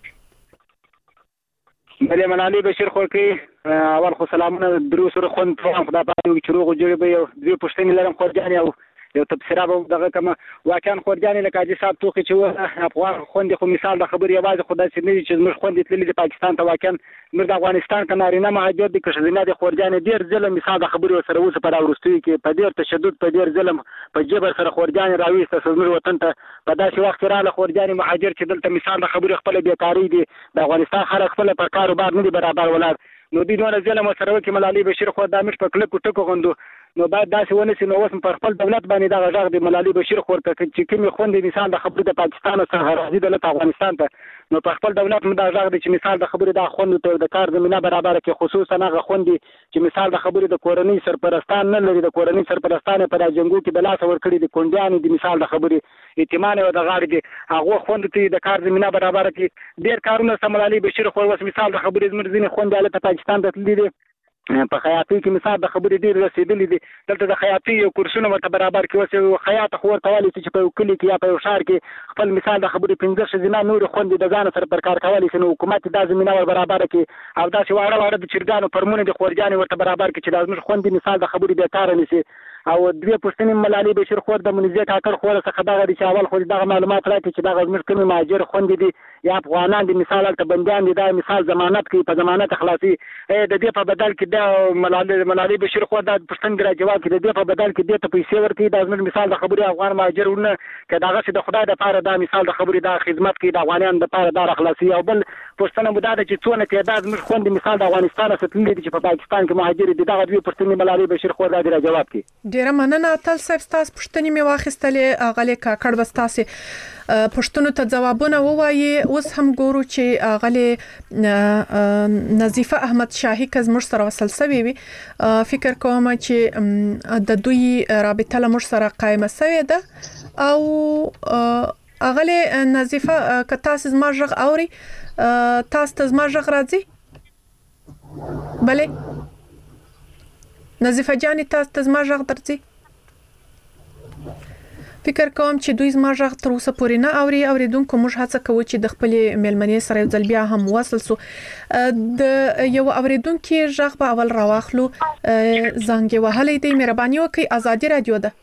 بله ملالي بشیر خورکی اول خو سلامونه درو سره خوند ته خدا پاک دې چروغ جوړ به یو دوی پښتني لرم خورجان یو یو تفسیر به دغه کوم واقعا خورجان لکه چې صاحب توخي چې افغان خوند خو مثال د خبري یوازې خدای سي نه چې موږ خوند تللی د پاکستان ته واقعا موږ د افغانستان کناري نه مهاجر دي که شزینه د خورجان ډیر ظلم مثال د خبري سره اوس په راورستوي کې په ډیر تشدد په ډیر ظلم په جبر سره خورجان راويسته سمر وطن ته په داسې وخت رااله خورجان مهاجر چې دلته مثال د خبري خپل بیکاری دي د افغانستان خلک خپل پر کاروبار نه دي برابر ولر نو دې نور ظلم سره وکي ملالي بشیر خو د امش په کلکو ټکو غوندو نو بعد داسې ونسي نو اوس په خپل دولت باندې دا غږ دی ملالي بشیر خور ته چې کوم خوندې مثال د خبرې د پاکستان سره راځي د افغانستان ته نو په خپل دولت مدا غږ دی چې مثال د خبرې د خوند ته د کار زمينه برابر کې خصوصا هغه خوندې چې مثال د خبرې د کورنۍ سرپرستان نه لري د کورنۍ سرپرستان په راجنګو کې د لاس ور کړی د کونډیان دي مثال د خبرې ائتمان او د غاړې دي هغه خوند ته د کار زمينه برابر کې ډیر کارونه سملالي بشیر خور وس مثال د خبرې زمرزینه خوندې له پاکستان ته تللی دي په خیاطي کې مثال د خبرې ډیر رسیدلې دي دلته د خیاطي یو کورسونه ورته برابر کې اوس خیاط خور کولی چې په کلی کې یا په شهر کې خپل مثال د خبرې پنځه شزینه نور خوندې د ځان سره پر کار کولی چې حکومت د زمينه ور برابر کې او دا چې واړه واړه د چرګانو پرمونه د خورجانې ورته برابر کې چې د موږ خوندې مثال د خبرې به کار نشي او دوی پښتني ملالي بشیر خور د منځي کاکړ خور څخه دغه چې اول خو دغه معلومات راکړي چې دغه زموږ کومي مهاجر خوندې دي یا افغانان دي مثال ته بنديان دي دا مثال ضمانت کوي په ضمانت خلاصي د دې په بدل کې د ملالي ملالي بشیر خور د پښتون ګرا جواب کې د دې په بدل کې د ته پیسې ورکړي دا زموږ مثال د خبري افغان مهاجرونه کداغه چې د خدای د پاره دا مثال د خبري د خدمت کې د افغانانو د پاره د خلاصي او بل پښتنه مداده چې څونه تعداد زموږ خوندې مثال د افغانستان څخه تللي دي چې په پاکستان کې مهاجر دي دغه دوی پښتني ملالي بشیر خور د جواب کې ډیره مننه تل صاحب تاسو پښتني می واخیستلې اغلی کاکړ بستاسي پښتون ته جوابونه ووایي اوس هم ګورو چې اغلی نظیفه احمد شاهي کزمر سره وصل سوي وي فکر کوم چې د دوی رابطه لمر سره قائمه سوي ده او اغلی نظیفه کتا سز ما ژغ اوري تاسو ته زما ژغ راځي بله نظیفه جاني تاسو ته زما ژغ درځي فکر کوم چې دوی زما ژغ تر اوسه پورې نه اوري اوریدونکو موږ هڅه کوو چې د خپل ملمنې سره یو ځل بیا هم وصل سو د یو اوریدونکو ژغ په اول راواخلو زنګ وهلې دی مهرباني وکړئ ازادي رادیو ده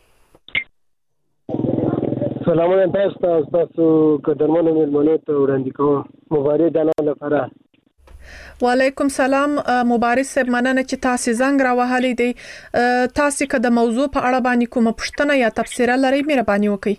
سلام علیکم تاسو تاسو قدرمنو ملمنې ته وړاندې کوم مبارک جناب لپاره وعلیکم سلام مبارک صاحب مننه چې تاسو زنګ را وهلې دی تاسو که د موضوع په اړه باندې کومه پوښتنه یا تفسیر لرئ مهرباني وکړئ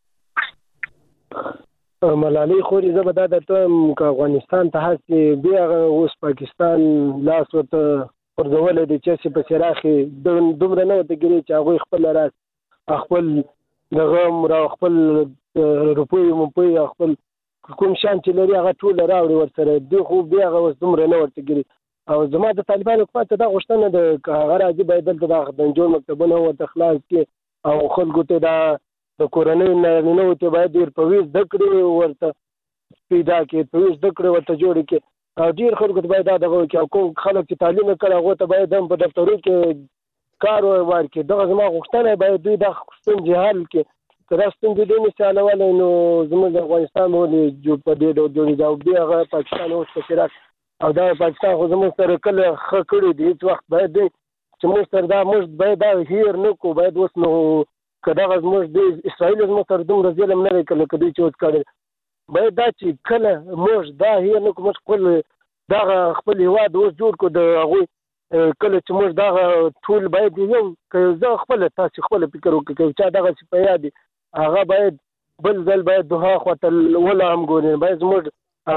ملالي خو دې زبدا د ته افغانستان ته هڅه بیا اوس پاکستان لاس ورته ورغول دي چې په سراخي دومره نه وته ګری چې هغه خپل راس خپل دغه را خپل روپوي مو په خپل کوم شان چې لري هغه ټول راوړي ورسره دی خو بیا هغه دومره نه ورته ګری او زما د طالبانو حکومت دا غوښتنه د هغه راځي باید دلته د جوړ مکتبونه ورته خلاص کې او خلکو ته دا د کورنۍ نه نو ته باید ډیر په ویز دکړي ورته پیدا کې په ویز دکړي ورته جوړ کې او ډیر خلکو ته باید دا دغه کې او کوم خلک چې تعلیم کړي هغه ته باید هم په دفترو کې کار ورکړي دغه زما غوښتنه باید دوی د خپل جهال کې ترستون د دې مثال ولې نو زموږ د افغانستان باندې جو په دې ډول جوړې دا بیا هغه پاکستان اوس په شراک او دا پاکستان خو زموږ سره کله خکړې دي هیڅ وخت باید چې موږ سره دا موږ باید دا هیر نه کو باید اوس نو کدا موږ د اسرائیل زموږ سره دومره ظلم نه کړي کله چې اوس کړي باید دا چې کله موږ دا هیر نه کو موږ خپل دا خپل هواد اوس جوړ کو د هغه کله چې موږ دا ټول باید یو که خپل تاسو خپل فکر وکړئ چې دا څه په یاد هغه باید بل ځل باید دوه خواته ولا هم ګوري باید موږ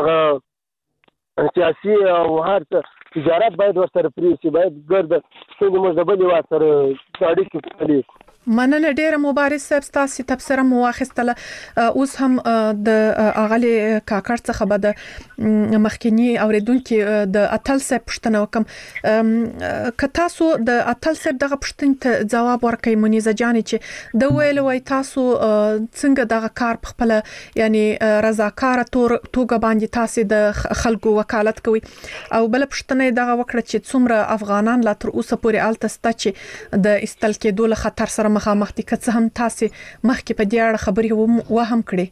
هغه سیاسي او هر تجارت باید ورسره پریسي باید ګرځي چې موږ د بل واسره اړیکې کوي مننه ډیره مبارک صاحب تاسو تفسیر مو واخیستله اوس هم د اغلی کاکړ څخه به د مخکنی اوریدونکو د اتل صاحب پښتنه وکم که تاسو د اتل صاحب دغه پښتنې ته جواب ورکړئ منیزه جان چې د ویل وای تاسو څنګه دغه کار په خپل یعنی رضاکار تور توګه باندې تاسو د خلکو وکالت کوي او بل پښتنې دغه وکړه چې څومره افغانان لا تر اوسه پورې الته ست چې د استل کېدو له خطر سره مخامخ دي که څه هم تاسو مخکې په دې اړه خبرې و هم کړې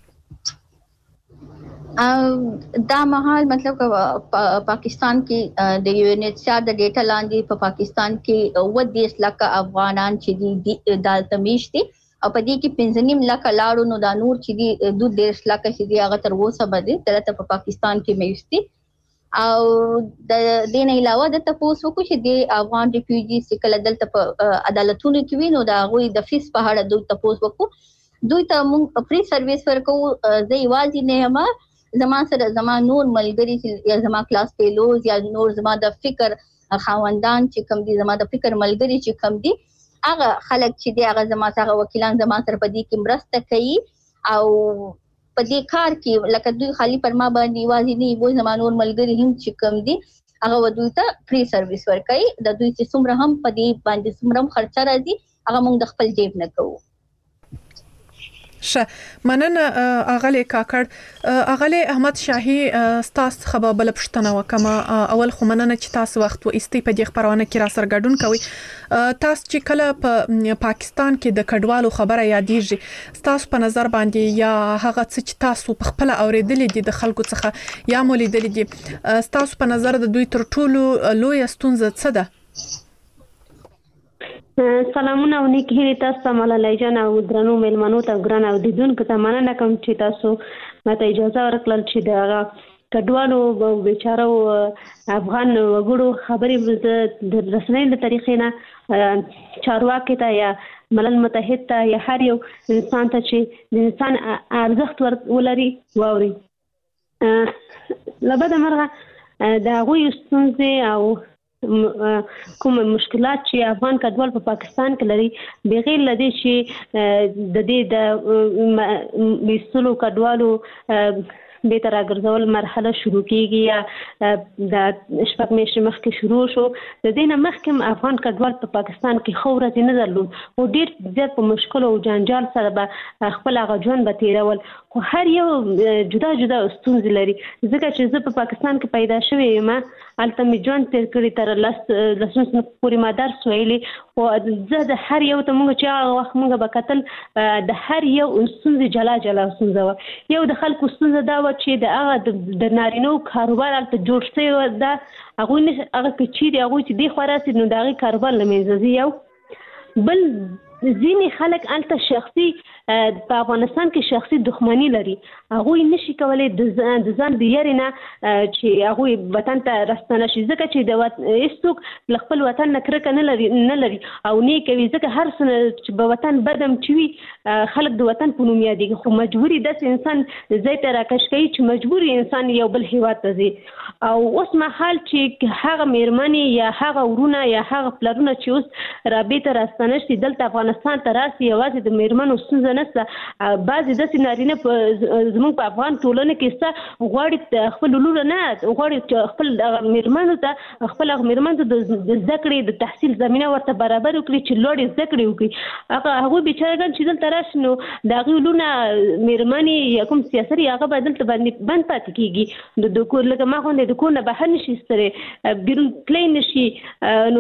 دا مهال مطلب پاکستان کې د یو ان ایچ سی آر د ډیټا لاندې په پاکستان کې و دیش لکه افغانان چې دي دالته میشتي او په دې کې پنځه نیم لکه لاړو نو دا نور چې دي دوه دیش لکه چې دي هغه تر اوسه بده ترته په پاکستان کې میشتي او د دې نه علاوه د تاسو کو چې د افغان ریفیوجی سکل دلته په عدالتونو کې وینو دا غوي د فیس په اړه دوی تاسو وکړو دوی ته موږ فری سرویس ورکو زې واځي نه ما زما سره زما نور ملګری یا زما کلاس فیلوز یا نور زما د فکر خاوندان چې کم دي زما د فکر ملګری چې کم دي هغه خلک چې دی هغه زما سره وکیلان زما سره په دې کې مرسته کوي او په دې کار کې لکه دوی خالی پر ما باندې واځي نه وي زمانور ملګری هم چې کم دي هغه ودوی ته فری سرویس ورکړي د دوی چې څومره هم په دې باندې څومره خرچه راځي هغه موږ د خپل جیب نه کوو ش مننه اغلی کاکړ اغلی احمد شاهي تاسو خبر بل پښتنه وکما اول خو مننه چې تاسو وخت و استی په دې خبرونه کې را سرګډون کوي تاسو چې کله په پاکستان کې د کډوالو خبره یادېږي تاسو په نظر باندې یا هغه څه چې تاسو په خپل اوریدلې دي د خلکو څخه یا مولیدلې دي تاسو په نظر د دوی تر ټولو لوی ستونزه څه ده سلامونه او نیک هیلې تاسو ته ملالۍ جان او درنو میلمنو ته ګران اوریدونکو ته مننه کوم چې تاسو ماته اجازه ورکړل چې د کډوالو بیچارو افغان وګړو خبرې د رسنۍ له طریقې نه چارواکي ته یا ملل متحد ته یا هر یو انسان ته چې د انسان ارزښت ولري واوري. له بده مرغه د هغوی ستونزې او کوم مشکلات چې افغان کډوال په پاکستان کې لري بغیر له دې چې د دې د بیسلو کډوالو به تر راګرځول مرحله شروع کیږي یا د شپږ میاشتې مخکې شروع شو. د دې نه مخکې افغان کډوال په پاکستان کې ښه ورځې نه درلود او ډېر زیات په مشکل او جنجال سره به خپل هغه ژوند به تېرول، خو هر یو جدا جدا ستونزې لري. ځکه چې زه په پاکستان کې پیدا شوې یم، هلته مې ژوند تېر کړی تر لس لسو سنو پورې ما درس ویلی، خو زه د هر یو ته موږ چې هغه وخت موږ به کتل د هر یو ستونزې جلا جلا ستونزه وه. یو د خلکو ستونزه دا وه چې د هغه د نارینو کاروبار هلته جوړ شوی ده، هغوی نه هغه که چیرې هغوی چې دې خوا راسي نو د هغې کاروبار له منځه ځي. یو بل ځینې خلک هلته شخصي په افغانستان کې شخصي دښمني لري، هغوی نشي کولی د ځان د یارې نه چې هغوی وطن ته راستنه شي، ځکه چې د هېڅوک له خپل وطن نه کرکه نه لري نه لري او نه کوي، ځکه هر څه چې به وطن بدم چې وي خلک د وطن په نوم یادېږي، خو مجبوري داسې انسان ځای ته راکش کوي چې مجبوري انسان یو بل هېواد ته ځي. او اوس مهال چې هغه مېرمنې یا هغه ورونه یا هغه پلرونه چې اوس رابطه راستنه شي دلته افغانستان ته راسي، یوازې د مېرمنو ستونزه نشته، بعضې داسې نارینه په زموږ په افغان ټولنه کې شته غواړي خپل لور نه غواړي چې خپل مېرمنو ته خپل هغه مېرمنو ته د زده کړې د تحصیل زمینه ورته برابر وکړي چې لوړې زده کړې وکړي. هغه هغوی بیچارهګان چې دلته راشي نو د هغوی لورونه مېرمنې یا کوم سیاسري هغه به دلته باندې بند پاتې کېږي، د کور لکه ما غوندې د کور نه بهر نشي ایستلی، بیرون تللی نشي، نو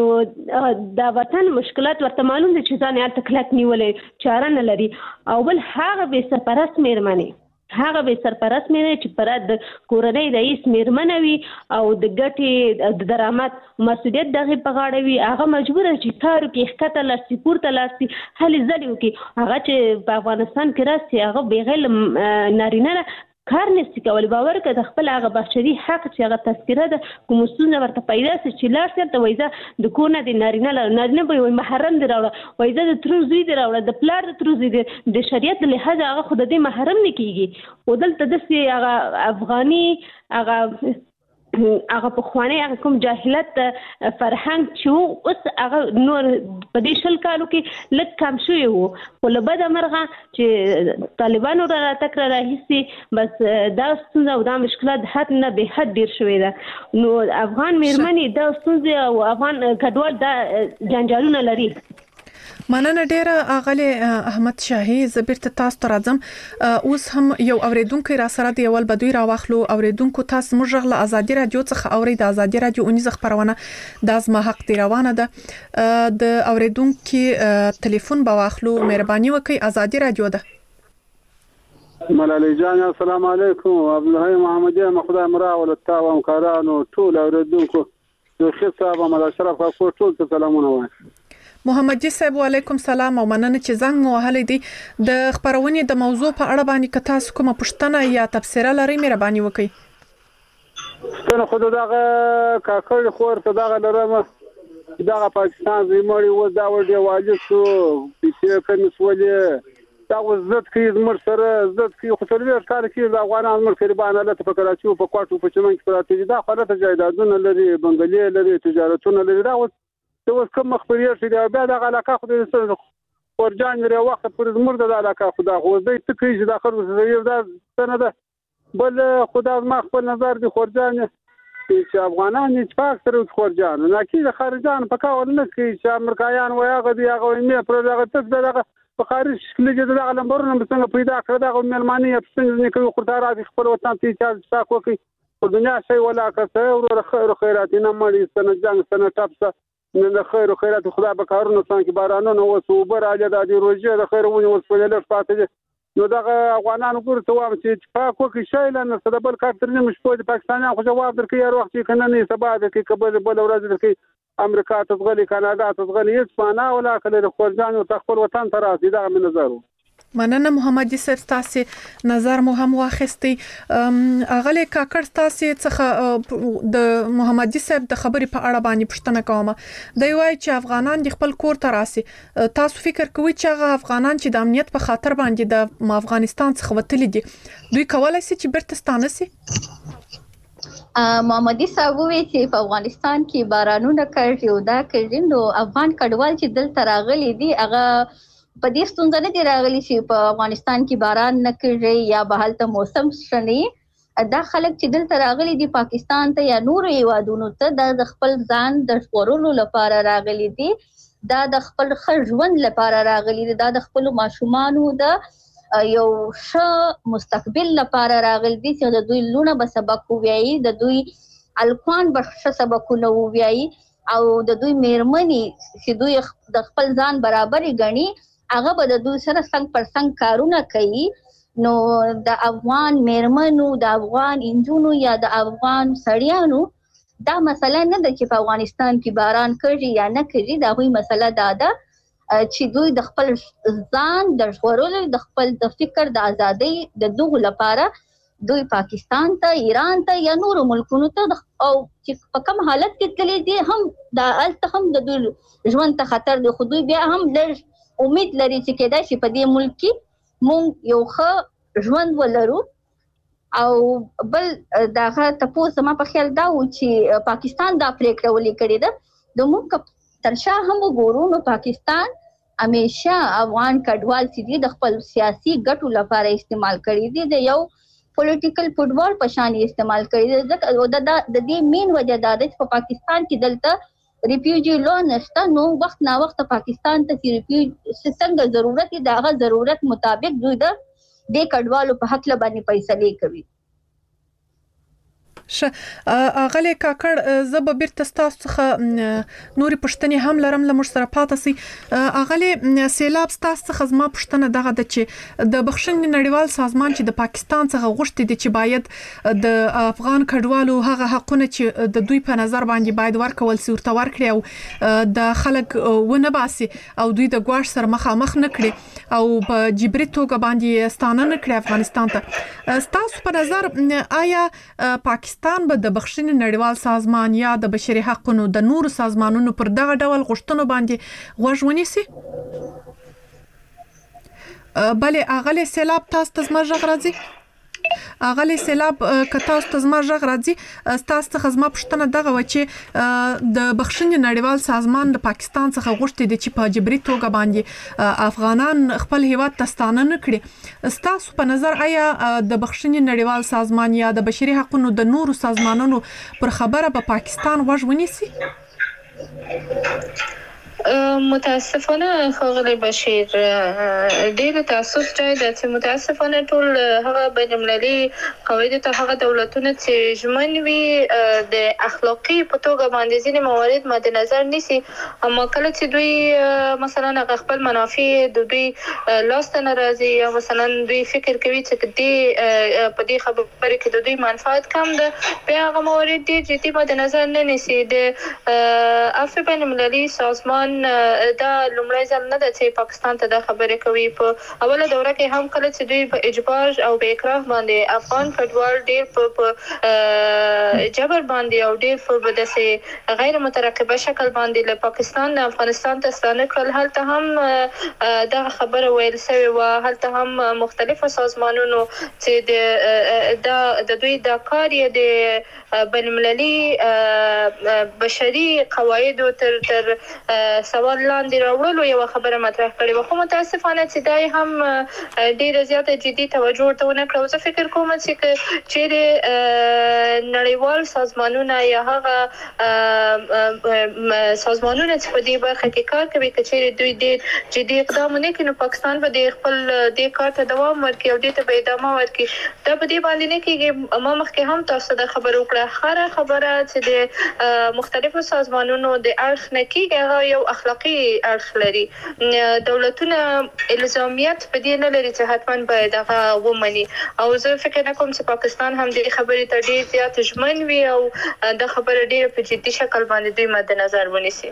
د وطن مشکلات ورته معلوم دی چې ځان یې هلته کلک نیولی چاره نه لري. او بل هغه بې سرپرست مېرمنې هغه بې سرپرست مېرمنې چې پر د کورنۍ رئیس مېرمنه وي او د ګټې د درآمد مسؤلیت د هغې په غاړه وي، هغه مجبوره چې کار وکړي، ښکته لاړ شي پورته لاړ شي هلې ځلې وکړي. هغه چې په افغانستان کې راشي هغه بغیر له نارینه نه کار نشي کولی. باور کړه د خپل هغه بشري حق چې هغه تذکره ده کوم ستونزه ورته پیدا شي چې لاړ شي هلته وایي زه د کور نه د نارینه نارینه به وایي محرم دې راوړه، وایي زه د ترور زوی دې راوړه، د پلار د ترور زوی دې د شریعت د لحاظه هغه خو د دې محرم نه کېږي. خو دلته داسې هغه افغاني هغه هغه پخوانی هغه کوم جاهلیت فرهنګ چې و اوس هغه نور په دې شل کالو کې لږ کم شوی و، خو له بده مرغه چې طالبانو را راتګ را راهیسي بس دا ستونزه او دا مشکلات د حد نه بې حد ډېر شوی ده. نو افغان مېرمنې دا ستونزې او افغان کډوال دا جنجالونه لري. مننه ډیره اغلی احمد شاهي. زه بیرته تاسو ته راځم. اوس هم یو اوریدونکو را سره دی، ول بدوی را واخلو. اوریدونکو تاسو موږ غل ازادي رادیو څخه اوري، د ازادي رادیو اونیزه خبرونه د ازما حق دی روانه ده. د اوریدونکو ټلیفون به واخلو، مهرباني وکړئ. ازادي رادیو ده. ملالۍ جان السلام علیکم. عبدالحی محمدی مخدای مراول تا و همکارانو ټول اوریدونکو د خیر صاحب محمد اشرف کاکو ټول ته سلامونه وایم. محمد جی صاحب وعلیکم سلام او مننه چې زنګ مو وهلی دی. د خبرونې د موضوع په اړه باندې که تاسو کومه پوښتنه یا تبصره لرئ مهرباني وکړئ. ستنه خود دغه کاکړ خور ته دغه لرم دغه پاکستان زموږ و دا ور واجب شو چې کوم سولې دا وزت کې زمر سره زت کې خو څلور کال کې د افغانانو مر قربانه لته په کراچي په کوټو په چمن کې پراته دا خلک جایدادونه لري، بنگلې لري، تجارتونه لري. دا ته اوس کوم مخبريت دی بیا د علاقه خو د ورجان لري وخت پر زمر د علاقه خدا خو دې تکي چې داخل یو دا سنه ده. بل خدا ما خپل نظر دی خورجان چې افغانان اتفاق سره خورجان نه کی د خارجان په کاول نه کی چې امریکایان وایغه دی هغه مې پر دغه تک دغه په خارج کې دغه لمبرونه څنګه پیدا کړ دغه ملماني څنګه نه کوي خورتاره خپل وطن ته چې تاسو کوي په دنیا شي ولا کته او خیر خیرات نه مړي سن جنگ سن ټاپسه نه خیر خیرات خدا به کارونه څنګه بارانونه او صوبر اجازه د دې روزه د خیرونه اوس په لږ پاتې نو دغه افغانانو ګور ته وام چې اتفاق وکړي شي لنه صدبل کارترنه مش په پاکستان خو جواب درکې هر وخت کنه نه سبا د کې قبل بل ورځ درکې امریکا ته ځغلي کاناډا ته ځغلي هیڅ معنا ولا کله خورجان او خپل وطن ته راځي دا مې نظر مننه محمد یوسف تاسو نظر مو هم واخستي اغله کاکړ تاسو څخه د محمد یوسف د خبرې په اړه باندې پوښتنه کوم دی وایي چې افغانان د خپل کور ته راسي تاسو فکر کوئ چې هغه افغانان چې د امنیت په خاطر باندې د افغانستان څخه وتلي دي دوی کولای شي چې بیرته ستانه شي محمد یوسف وی چې په افغانستان کې بارانونه کړي او دا کړي نو افغان کډوال چې دلته راغلي دي هغه په دې ستونزه نه دی راغلی چې په افغانستان کې باران نه کېږي یا به هلته موسم شنی دا خلک چې دلته راغلي دي پاکستان ته یا نورو هیوادونو ته د خپل ځان د ژغورلو لپاره راغلي دي دا د خپل ښه ژوند لپاره راغلي دي دا د خپلو ماشومانو د یو ښه مستقبل لپاره راغلي دي چې د دوی لونه به سبق ووایي د دوی الکوان به ښه سبقونه ووایي او د دوی میرمنې چې دوی د خپل ځان برابرې ګڼي هغه به د دوی سره څنګ پر څنګ کارونه کوي نو د افغان میرمنو د افغان انجونو یا د افغان سړیانو دا مسله نه ده چې په افغانستان کې باران کېږي یا نه کېږي دا غوي مسله دا ده چې دوی د خپل ځان د ژغورلو د خپل د فکر د ازادۍ د دغه لپاره دوی پاکستان ته ایران ته یا نورو ملکونو ته او چې په کوم حالت کې تللی دي هم دا الته هم د دوی ژوند ته خطر دی خو دوی بیا هم لږ امید لري چې کېدای شي په دې ملک کې مونږ یو ښه ژوند ولرو او بل داغه تاسو ما په خیال دا و چې پاکستان دا پریکړه ولې کړې ده د مونږ ترشا هم وګورو نو پاکستان همیشه افغان کډوال چې د خپل سیاسي ګټو لپاره استعمال کړي دي د یو پولیټیکل فوټبال په شان استعمال کړي دي او د دې مین وجه دا ده چې په پاکستان کې دلته ریفیوجی لو نشته نو وخت نا وخت پاکستان ته چې ریفیوج څنګه ضرورت دی دغه ضرورت مطابق دوی د دې کډوالو په حق لبانې فیصله کوي ش اغلی کاکړ زب بیرته تاسو څخه نوري پښتنې هم لرم لمر سره پاتې سي اغلی سیلاب تاسو څخه زما پښتنه دغه د چې د بخښنې نړیوال سازمان چې د پاکستان څخه غوښتي دي چې باید د افغان کډوالو هغه حقونه چې د دوی په نظر باندې باید ورکول سي ورته ورکړي او د خلک ونه باسي او دوی د ګواښ سره مخامخ نه کړي او په جبري توګه باندې ستانه نه کړي افغانستان ته تاسو په نظر آیا پاکستان پاکستان به د بخښنې نړیوال سازمان یا د بشري حقوقو د نورو سازمانونو پر دغه ډول غوښتنو باندې غوږ ونیسي بلې اغلی سیلاب تاسو ته زما غږ راځي اغلی سیلاب که تاسو ته زما غږ راځي تاسو څخه زما پوښتنه دغه و چې د بخښنې نړیوال سازمان د پاکستان څخه غوښتي دي چې په جبري توګه باندې افغانان خپل هیواد ته ستانه نه کړي ستاسو په نظر آیا د بخښنې نړیوال سازمان یا د بشري حقوقو د نورو سازمانونو پر خبره به پاکستان غوږ ونیسي متاسفانه خغلی بشیر ډیر تاسف ځای د چې متاسفانه ټول هغه بین المللي قواعد ته هغه دولتونه چې ژمن وي د اخلاقی په توګه باندې ځینې موارد مد نظر نیسي اما کله چې دوی مثلا خپل منافع د دوی لاس ته ناراضي یا مثلا دوی فکر کوي چې دې په دې خبره کې د دوی منفعت کم ده بیا هغه موارد ډیر جدي مد نظر نه نیسي د عفو بین المللي سازمان دا لومړی ځل نه ده چې پاکستان ته دا خبرې کوي په اوله دوره کې هم کله چې دوی په اجبار او به اکراه باندې افغان کډوال ډیر په جبر باندې او ډیر په داسې غیر مترقبه شکل باندې له پاکستان نه افغانستان ته ستانه کړل هلته هم دا خبره ویل شوې وه هلته هم مختلفو سازمانونو چې د دا د دوی دا کار یې د بین المللي بشري قواعدو تر تر سوال لاندې راوړلو یو خبره مطرح کړې وه خو متاسفانه چې دا هم ډیره زیاته جدي توجه ورته ونه کړه زه فکر کوم چې چیرې نړیوال سازمانونه یا هغه سازمانونه چې په دې برخه کې کار کوي که چیرې دوی ډېر جدي اقدام ونه کړي نو پاکستان به د خپل دې کار ته دوام ورکړي او دې ته به ادامه ورکړي دا په دې باندې نه کېږي ما مخکې هم تاسو ته خبره وکړه هره خبره چې د مختلفو سازمانونو د اړخ نه کېږي هغه یو اخلاقی اړخ لري. دولتونه الزامیت په دې نه لري چې حتماً باید هغه ومني او زه فکر نه کوم چې پاکستان هم دې خبرې ته ډېر زیات ژمن وي او د خبره ډېر په جدي شکل باندې دوی مد نظر ونیسي.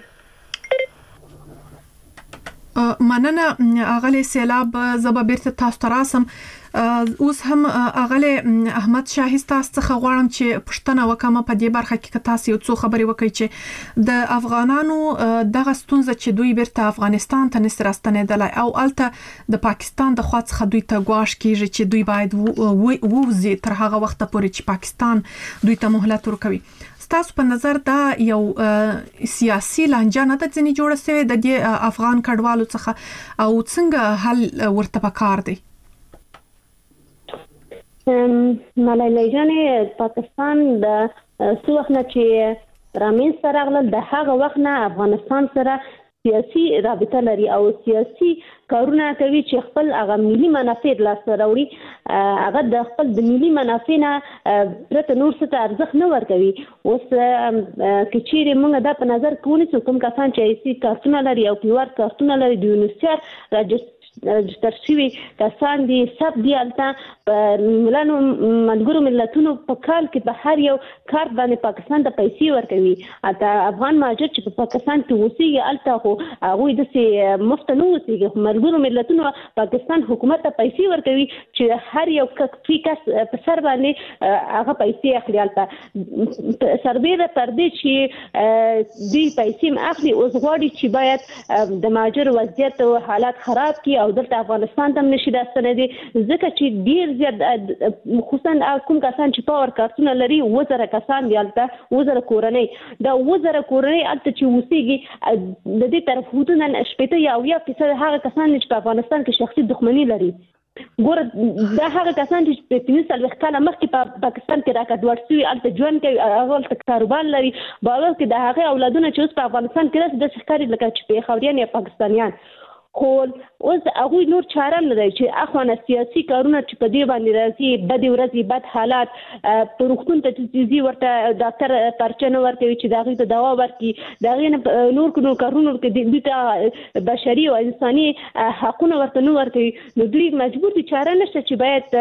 مننه اغلی سیلاب زبا بیرته تاسو ته راسم. اوس هم اغلی احمد شاهي تاسو څخه غواړم چې پښتنه وکم په دې برخه کې تاسو یو څو خبرې وکړئ چې د افغانانو دغه ستونزه چې دوی بیرته افغانستان ته نس راستنېدل او الته د پاکستان د خوا څخه دوی ته غواړي کیږي چې دوی باید ووزي تر هغه وخت پورې چې پاکستان دوی ته مهلت ورکوي. ستاسو په نظر دا یو سیاسي لانجه نه ده ځنې جوړه شوې د دې افغان کډوالو څخه او څنګه حل ورته پکار دی؟ ملایلای جانې پاکستان د څو وخت نه چې رامنځته راغلل د هغه وخت نه افغانستان سره سیاسي رابطه لري او سیاسي کارونه کوي چې خپل هغه ملي منافع لاسته راوړي هغه د خپل د ملي منافع نه پرته نور څه ته ارزښت نه ورکوي. اوس که چیرې موږ دا په نظر کې ونیسو کوم کسان چې سیاسي کارتونه لري او پیوار کارتونه لري د یونیسیار رجستر شوي کسان دي سب دي الته په ملانو ملګرو ملتونو په کال کې په هر یو کارت باندې پاکستان ته پیسې ورکوي. اته افغان مهاجر چې په پاکستان کې اوسېږي الته خو هغوی داسې مفت نه اوسېږي خو ملګرو ملتونو پاکستان حکومت ته پیسې ورکوي چې هر یو فی کس په سر باندې هغه پیسې اخلي. الته سربیره تر دې چې دوی پیسې اخلي اوس غواړي چې باید د مهاجر وضعیت او حالات خراب کړي او دلته افغانستان ته نشي راستنېدي ځکه چې ډیر زیات خصوصا کوم کسان چې پاور کارتونه لري وزره کسان دي البته وزره کورنۍ دا وزره کورنۍ البته چې اوسېږي د دې طرف حدوداً شپېته یا اویا فیصد هغه کسان چې په افغانستان کې شخصي دښمني لري. ګوره دا هغه کسان چې په پنځه څلوېښت کاله مخکې په پاکستان کې راکډوړ شوي هلته ژوند کوي هغه هلته کاروبار لري باور کې د هغې اولادونه چې اوس په افغانستان کې داسې داسې ښکاري لکه چې پېښوریان یا پاکستانیان خو اوس هغوی نور چاره نه دی چې اخوانه سیاسي کارونه چې په دې باندې راځي بدې ورځې بد حالات په روغتون ته چې ځي ورته ډاکټر پرچه نه ورکوي چې د هغوی ته دوا ورکړي د هغې نه نور نور کارونه کې دوی ته بشري او انساني حقونه ورته نه ورکوي نو دوی مجبور دي چاره نشته چې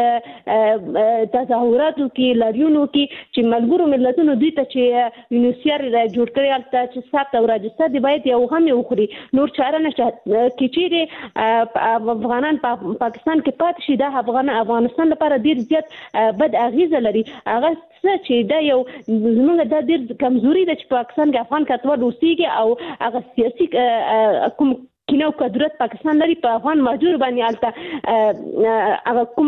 باید تظاهرات وکړي لاریون وکړي چې ملګرو ملتونو دوی ته چې یونیسیار جوړ کړی هلته چې ثبت او راجستر دي باید یو هم یې وخوري نور چاره نشته چې افغانان په پاکستان کې پاتې شي دا افغان افغانستان لپاره ډیر زیات بد اغیزه لري. هغه څه چې دا یو زموږ د ډیر کمزوري ده چې پاکستان کې افغان کډوال اوسېږي او هغه سیاسي کوم کینه او قدرت پاکستان لري په افغان مهاجر باندې الته هغه کوم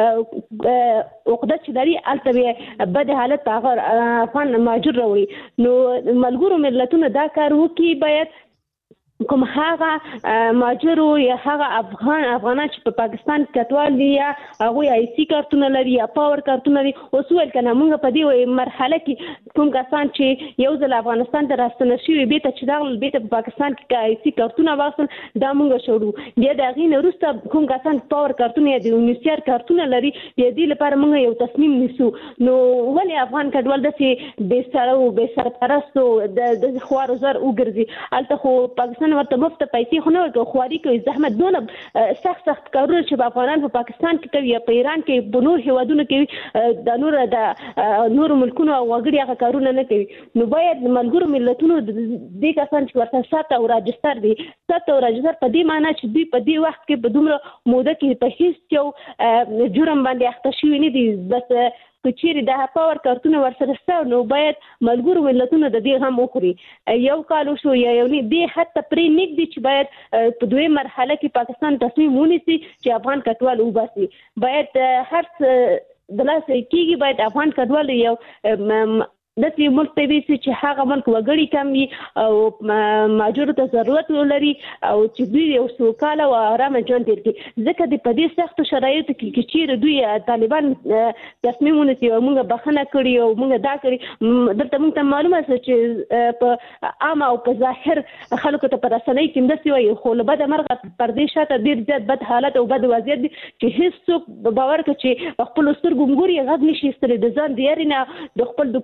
عقده چې لري الته بد حالت هغه افغان مهاجر راوړي نو ملګرو ملتونو دا کار وکړي باید کوم هغه مهاجرو یا هغه افغان افغانان چې په پاکستان کې کډوال دي یا هغوی آی سی کارتونه لري یا پاور کارتونه لري اوس ویل کنه موږ په دې مرحله کې کوم کسان چې یو ځل افغانستان ته راستنه شوي بیرته چې راغلل بیرته په پاکستان کې آی سی کارتونه واخیستل دا موږ شروع بیا د هغې نه وروسته کوم کسان پاور کارتونه یا د یونیسیار کارتونه لري بیا دې لپاره موږ یو تصمیم نیسو. نو ولې افغان کډوال داسې بې سره او بې سرپرست او د خوار زر وګرځي هلته خو پاکستان ورته مفت پیسې خو نه ورکوي خواري کوي زحمت دونه سخت سخت کارونه چې به افغانان په پاکستان کې کوي یا په ایران کې په نور هیوادونو کې د نور د نورو ملکونو او وګړي هغه کارونه نه کوي. نو باید ملګرو ملتونو دې کسان چې ورته ثبت او راجستر دي ثبت او راجستر په دې معنی چې دوی په دې وخت کې په دومره موده کې په هیڅ یو جرم باندې اخته شوي نه دي بس که چیرې د پاور کارتونه ورسره شته نو باید ملګرو ملتونو د دې هم وخوري. یو کال وشو یا یو نه دې حتی پرې نږدې چې باید په دوی مرحله کې پاکستان تصمیم ونیسي چې افغان کډوال وباسي باید هر څه د لاسه کېږي باید افغان کډوال یو داسې ملک ته ویسي چې هغه ملک وګړي کم وي او مهاجرو ته ضرورت ولري او چې دوی یو سوکاله او ارامه ژوند تېر کړي ځکه د په دې سختو شرایطو کې چې چیرې دوی طالبان تصمیم ونیسي او موږ بخښنه کړې او موږ دا کړې دلته موږ ته معلومه شوه چې په عامه او په ظاهر خلکو ته په رسنۍ کې همداسې وایي خو له بده مرغه پردې شاته ډېر زیات بد حالت او بد وضعیت دي چې هېڅوک باور کړي چې په خپلو سترګو ګوري غږ نشي ایستلی د ځان د یارې نه د خپل د کورنۍ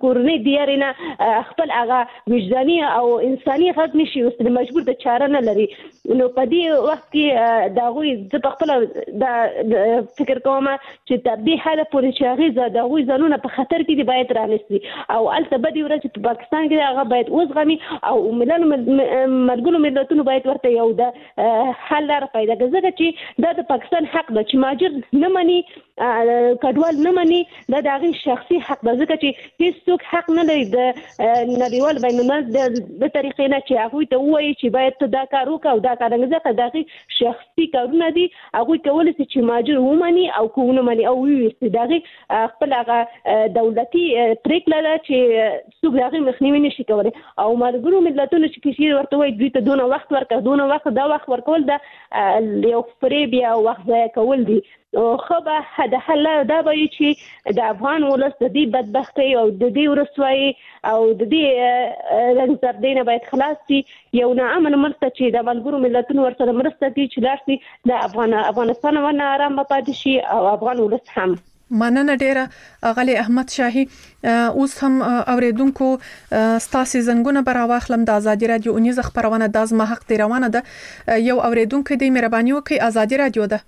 د دیار نه خپل هغه وجداني او انساني حق نشي اوس مجبور د چاره نه لري. نو په دې وخت کې دا غوي د خپل د فکر کوم چې تر دې حاله پورې چې هغه د غوي ځانونه په خطر کې دی باید رانیسي او البته بدی ورځ په پاکستان کې هغه باید وزغمي او ملل مرګونو ملتونو باید ورته یو د حل لار پیدا کړي ځکه چې دا د پاکستان حق ده چې ماجر نه مني کډوال نه مني دا د هغه شخصي حق ده ځکه چې هیڅوک حق نه لري د نړیوال بین الملل د طریقې نه چې هغه ته وایي چې باید ته دا کار وکړه او دا کار نه ځکه دا شخصي کارونه دي هغه کولای شي چې ماجر ومني او کوونه مني او وي دا خپل هغه دولتي پریکړه ده چې څوک هغه مخنیوي نشي کولای او مرګونو ملتونو چې کیږي ورته وایي دوی ته دونه وخت ورکړه دونه وخت دا وخت ورکول دا یو فریب یا وخت ضایع کول دي. خو به د حل دا به چې د افغان ولس د دې بدبختۍ او د دې ورسوي او د دې رنځ نه باید خلاص شي. یو ناامن مرسته چې د ملګرو ملتونو ورسره مرسته کوي چې لاړ شي د افغان افغانستان ونه آرام پاتې شي او افغان ولس هم. مننه ډیره غلی احمد شاهي. اوس هم اوریدونکو ستاسو زنګونه برا واخلم د ازادي رادیو اونیز خبرونه د ازما حق دی روانه ده. یو اوریدونکو د مهرباني وکي ازادي رادیو ده.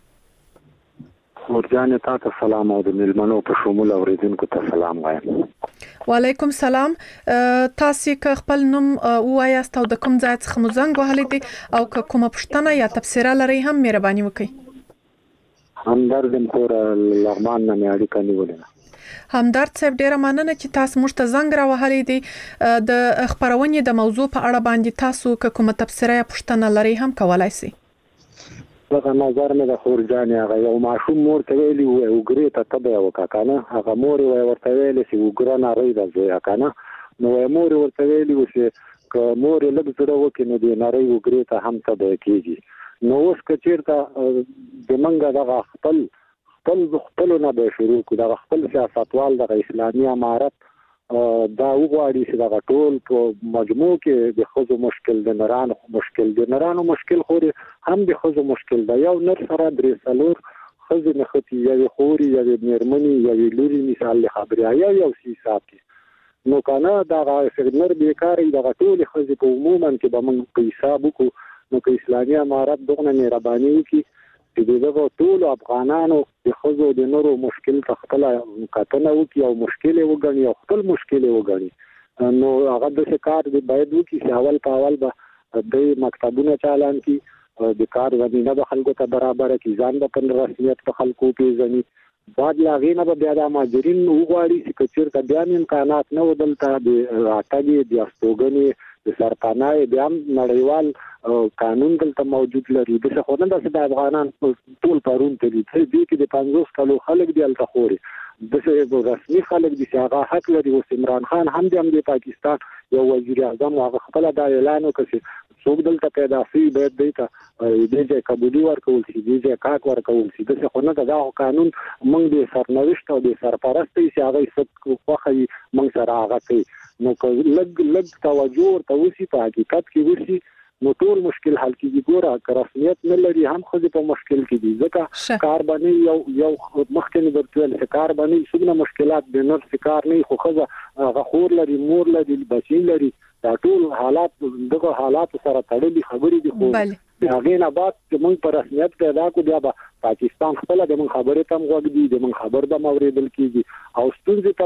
ورجان ته سلام او د ملمنو په شمول اوریدونکو ته سلام وایم. وعلیکم سلام. تاسو که خپل نوم وایاست او د کوم ځای څخه مو زنګ وهلی دی او که کومه پوښتنه یا تبصره لرئ هم مهرباني وکړئ. همدرد کور لغمان نه اړیکه نیولې. همدرد صاحب ډیره مننه چې تاسو موږ ته زنګ راوهلی دی. د خبرونې د موضوع په اړه باندې تاسو که کومه تبصره یا پوښتنه لرئ هم کولای شئ. دغه نظر مې د خورجانې هغه یو ماشوم مور ته ویلي و وګړي ته تبه وکړه کنه هغه مور یې ورته ویلي چې وګړه نه ری د زوی کنه نو مور ورته ویلي و چې که مور لږ زړه وکړي نو د نری وګړي ته هم تبه کیږي. نو اوس که چیرته د منګه دغه خپل خپل خپل نه به شروع کړي دغه خپل سیاستوال د اسلامي امارت دا وغواړي چې دغه ټول په مجموع کې د خزو مشکل د نرانو مشکل د نرانو مشکل خو هم د خزو مشکل دا یو نر سره درې څلور خزو نه ختی یا خوري یا میرمنی یا لوري مثال خبري یا یو سیاست نو کنه دا نر بیکاری دغه ټول خزو په عموما کې به موږ په حساب وکړو نو که اسلامي امارت دغه مهرباني وکړي چې دغه ټول افغانانو د خزو د نورو مشکل خپل کتنه وکي او مشکل وګڼي او خپل مشکل وګڼي نو هغه د کار د باید وکي چې اول په اول به د مکتبونو چالان کی د کار زمينه به خلکو ته برابر کی ځان د پن رسمیت په خلکو پیژني بعد لاغې نه به بیا د ماجرین وګواړي چې کچیر ته بیا امکانات نه ودلته د راټګي د استوګنې د سرپناه بیا نړیوال قانون دلته موجود لري د څه خو نه د افغانان ټول پرون ته دي چې د پنځوس کلو خلک دی الته خوري د څه رسمي خلک دي چې هغه حق لري او عمران خان هم د پاکستان یو وزیر اعظم هغه خپل د اعلان وکړي څوک دلته پیدا شي باید دیته د دې قبولي ورکول شي د دې کاک ورکول شي د څه خو نه دا قانون موږ د سرنوشت او د سرپرستۍ چې هغه څه خوخي موږ سره هغه کوي نو لږ لږ توجه ورته وسی په حقیقت کې وسی نو ټول مشکل حل کیږي ګوره که رسمیت نه لري هم خو په مشکل کې دي ځکه کار باندې یو یو مخکنی ورتل کار باندې څومره مشکلات د نور کار نه خو خزه غخور لري مور لري بچی لري دا ټول حالات دغه حالات سره تړلي خبرې دي خو هغه نه بعد چې موږ پر رسمیت پیدا کو بیا به پاکستان خپل د موږ خبرې تم غوږ دي د موږ خبر به موریدل کیږي او ستونزې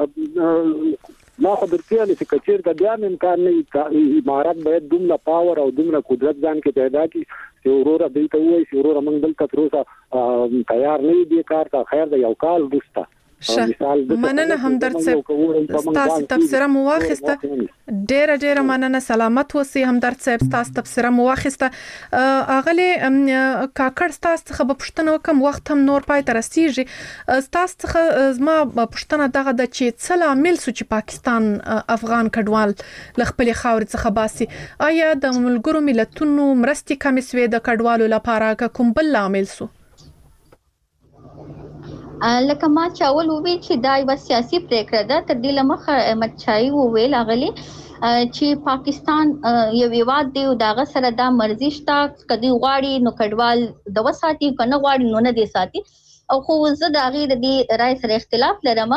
ته ما خو درته ویل چې کچیر د بیا امکان نه امارات باید دومره پاور او دومره قدرت ځان کې پیدا کړي چې وروره دلته وایي چې وروره موږ دلته تر اوسه تیار نه دي کار ته خیر د یو کال وروسته مننه همدرد صاحب ستاسو تبصره مو واخیسته ډیره ډیره مننه سلامت اوسئ همدرد صاحب ستاسو تبصره مو واخیسته اغلی کاکړ ستاسو څخه به پوښتنه وکم وخت هم نور پای ته رسیږي ستاسو څخه زما پوښتنه دغه د چې څه لامل سو چې پاکستان افغان کډوال ل خپل خاور څخه باسي آیا د ملګرو ملتونو مرستې کمې سوې د کډوالو لپاره کوم بل لامل سو لکه ما چاول وی چې دا یو سیاسي پریکړه ده تر دې لمخه مچای وویل اغلی چې پاکستان یو ویواد دی او داغه سره دا مرزي شته کدي غواړي نو کډوال د وساتي کنه غواړي نو نه دی ساتي او خو زه دا غیر دی رائے سره اختلاف لرم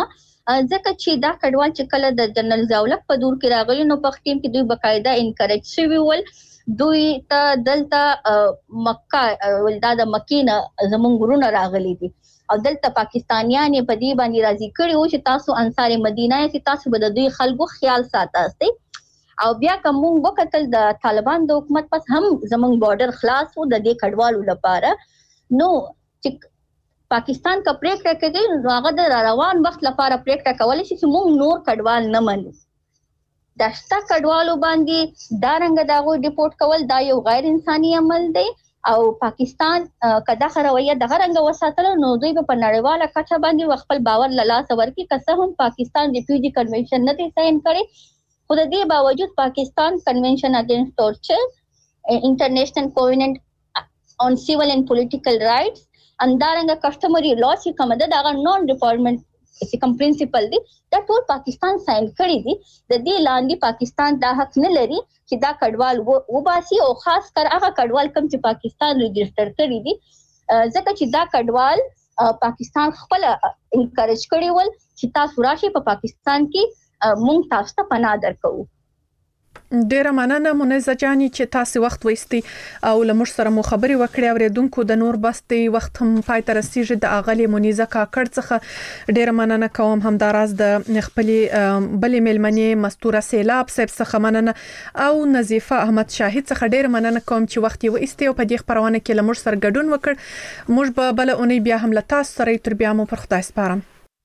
ځکه چې دا کډوال چې کله د جنرال ضیاءالحق په دور کې راغلي نو په ټیم کې دوی بقاعده انکریج شوی ول دوی ته دلته مکه ولدا د مکینه زمونږ ګورونه راغلي دي او دلته پاکستانیان په دې باندې راضي کړي او چې تاسو انصار مدینه چې تاسو به د دوی خلکو خیال ساتئ او بیا کوم وکتل د طالبان د حکومت پس هم زمونږ بارډر خلاص وو د دې کډوالو لپاره نو چې پاکستان کا پریکړه کوي نو هغه د روان وخت لپاره پریکړه کولای شي چې موږ نور کډوال نه منو داشته کډوالو باندې دا رنګ داغو ډیپورت کول دا یو غیر انساني عمل دی او پاکستان کدا خرویه دغه رنګ وساتل نو دوی په نړیواله کچه باندې خپل باور لاله سور کې کسه هم پاکستان ریفیوجی کنونشن نه دی ساين کړي خو د دې باوجود پاکستان کنونشن اگینسٹ ټورچر انټرنیشنل کووننٹ آن سیول اینڈ پولیټیکل رائټس اندارنګ کسٹمری لا چې کوم د دغه نون ډیپارټمنټ چې کوم پرنسپل دی دا ټول پاکستان ساين کړی دي د دې لاندې پاکستان دا حق نه لري چې دا کډوال و باسي او خاص کر هغه کډوال کوم چې پاکستان ريجستر کړی دي ځکه چې دا کډوال پاکستان خپل انکریج کړی ول چې تاسو راشي په پاکستان کې مونږ تاسو ته پناه درکو ډیره مننه منزه جاني چې تاسو وخت وېستي او لمر سره مو خبري وکړې اوریدونکو د نور بستي وخت هم پای تر رسیدي د اغلی منیزه کاکړ څخه ډیره مننه کوم همداراز د خپلې بلې ملمنې مستوره سیلاب صاحب څخه مننه او نظیفه احمد شاهد څخه ډیره مننه کوم چې وخت یې وېستي او په دې خبرونه کې لمر سره ګډون وکړ موږ به بل اونۍ بیا هم له تاسو سره تر بیا مو پر خدای سپارم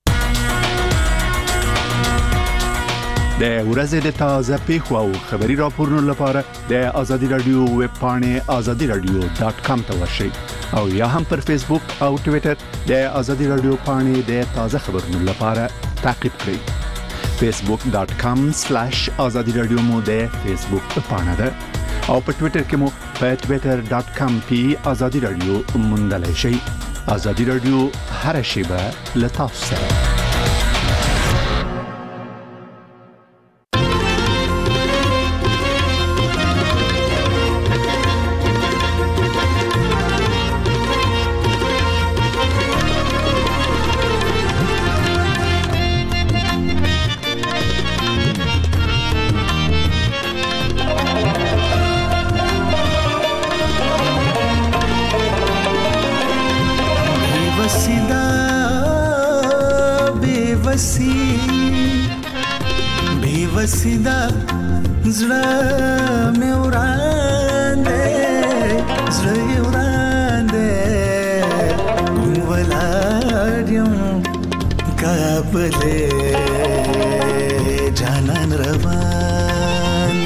د ورځې د تازه پیښو او خبري راپورونو لپاره د ازادي رادیو ویب پاڼې ازادي رادیو ډاٹ کام ته ورشئ او یا هم پر فیسبوک او ټوئیټر د ازادي رادیو پاڼې د تازه خبرونو لپاره تعقیب کړئ فیسبوک ډاٹ کام سلیش ازادي رادیو مو د فیسبوک پاڼه ده او په ټوئیټر کې مو په ټوئیټر ډاٹ کام پی ازادي رادیو موندلای شئ ازادي رادیو هر شیبه له تاسو سره बेवसीदा زړه مې وړاندې زړه وړاندې ولادم کابلې جانان روان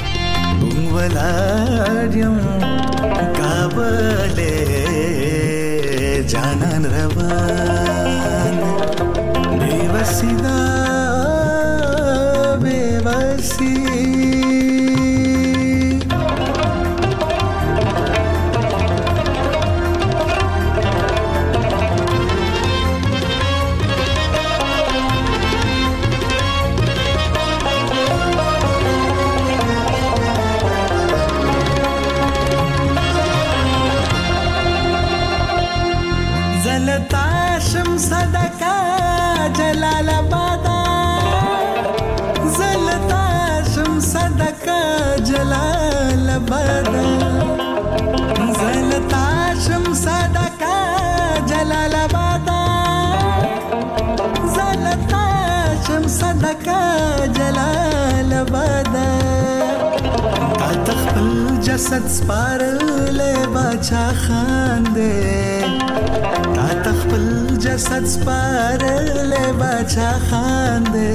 ولادم کابلې جانان روان बेवसीदा बेवसी जलता शम्स दका जलालाबाद जलता शम्स दका जलालाबाद जलता शम्स दका जलालाबाद जलता शम्स दका जलालाबाद تخپل جسد سپارلې باچا خان دې تا تخپل جسد سپارلې باچا خان دې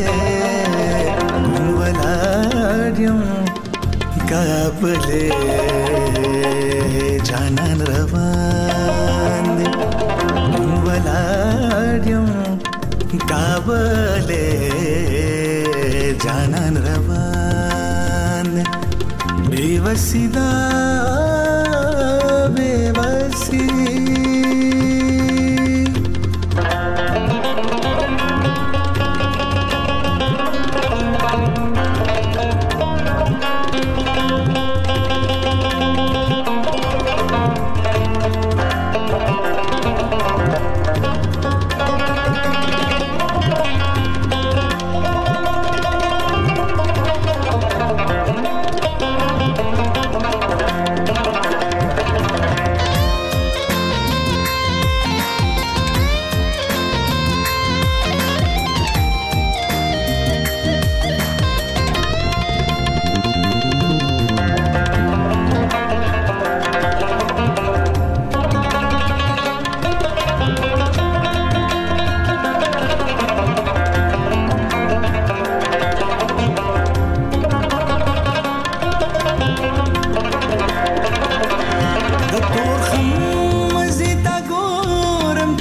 ولادم کابلې جانان روان دې ولادم کابلې جانان روان دې बेवसीदा बेवसी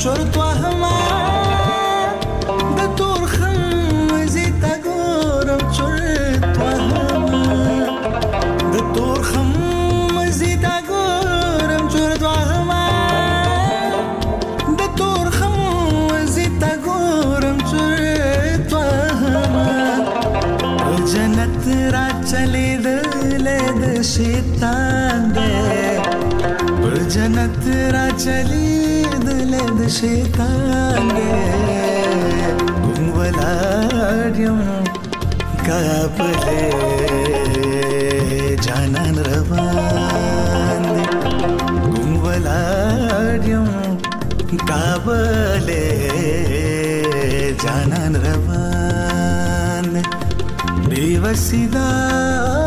شرطة هما د تور خم زیتا ګورم شرطة هما د تور خم زیتا ګورم شرطة هما د تور خم زیتا ګورم شرطة هما جنت را چلی دلې د شیطان دې جنت را چلی دلې د شیطان دې ګم ولاړم کابلې جانان روان دې ګم ولاړم کابلې جانان روان دې بے وسیدا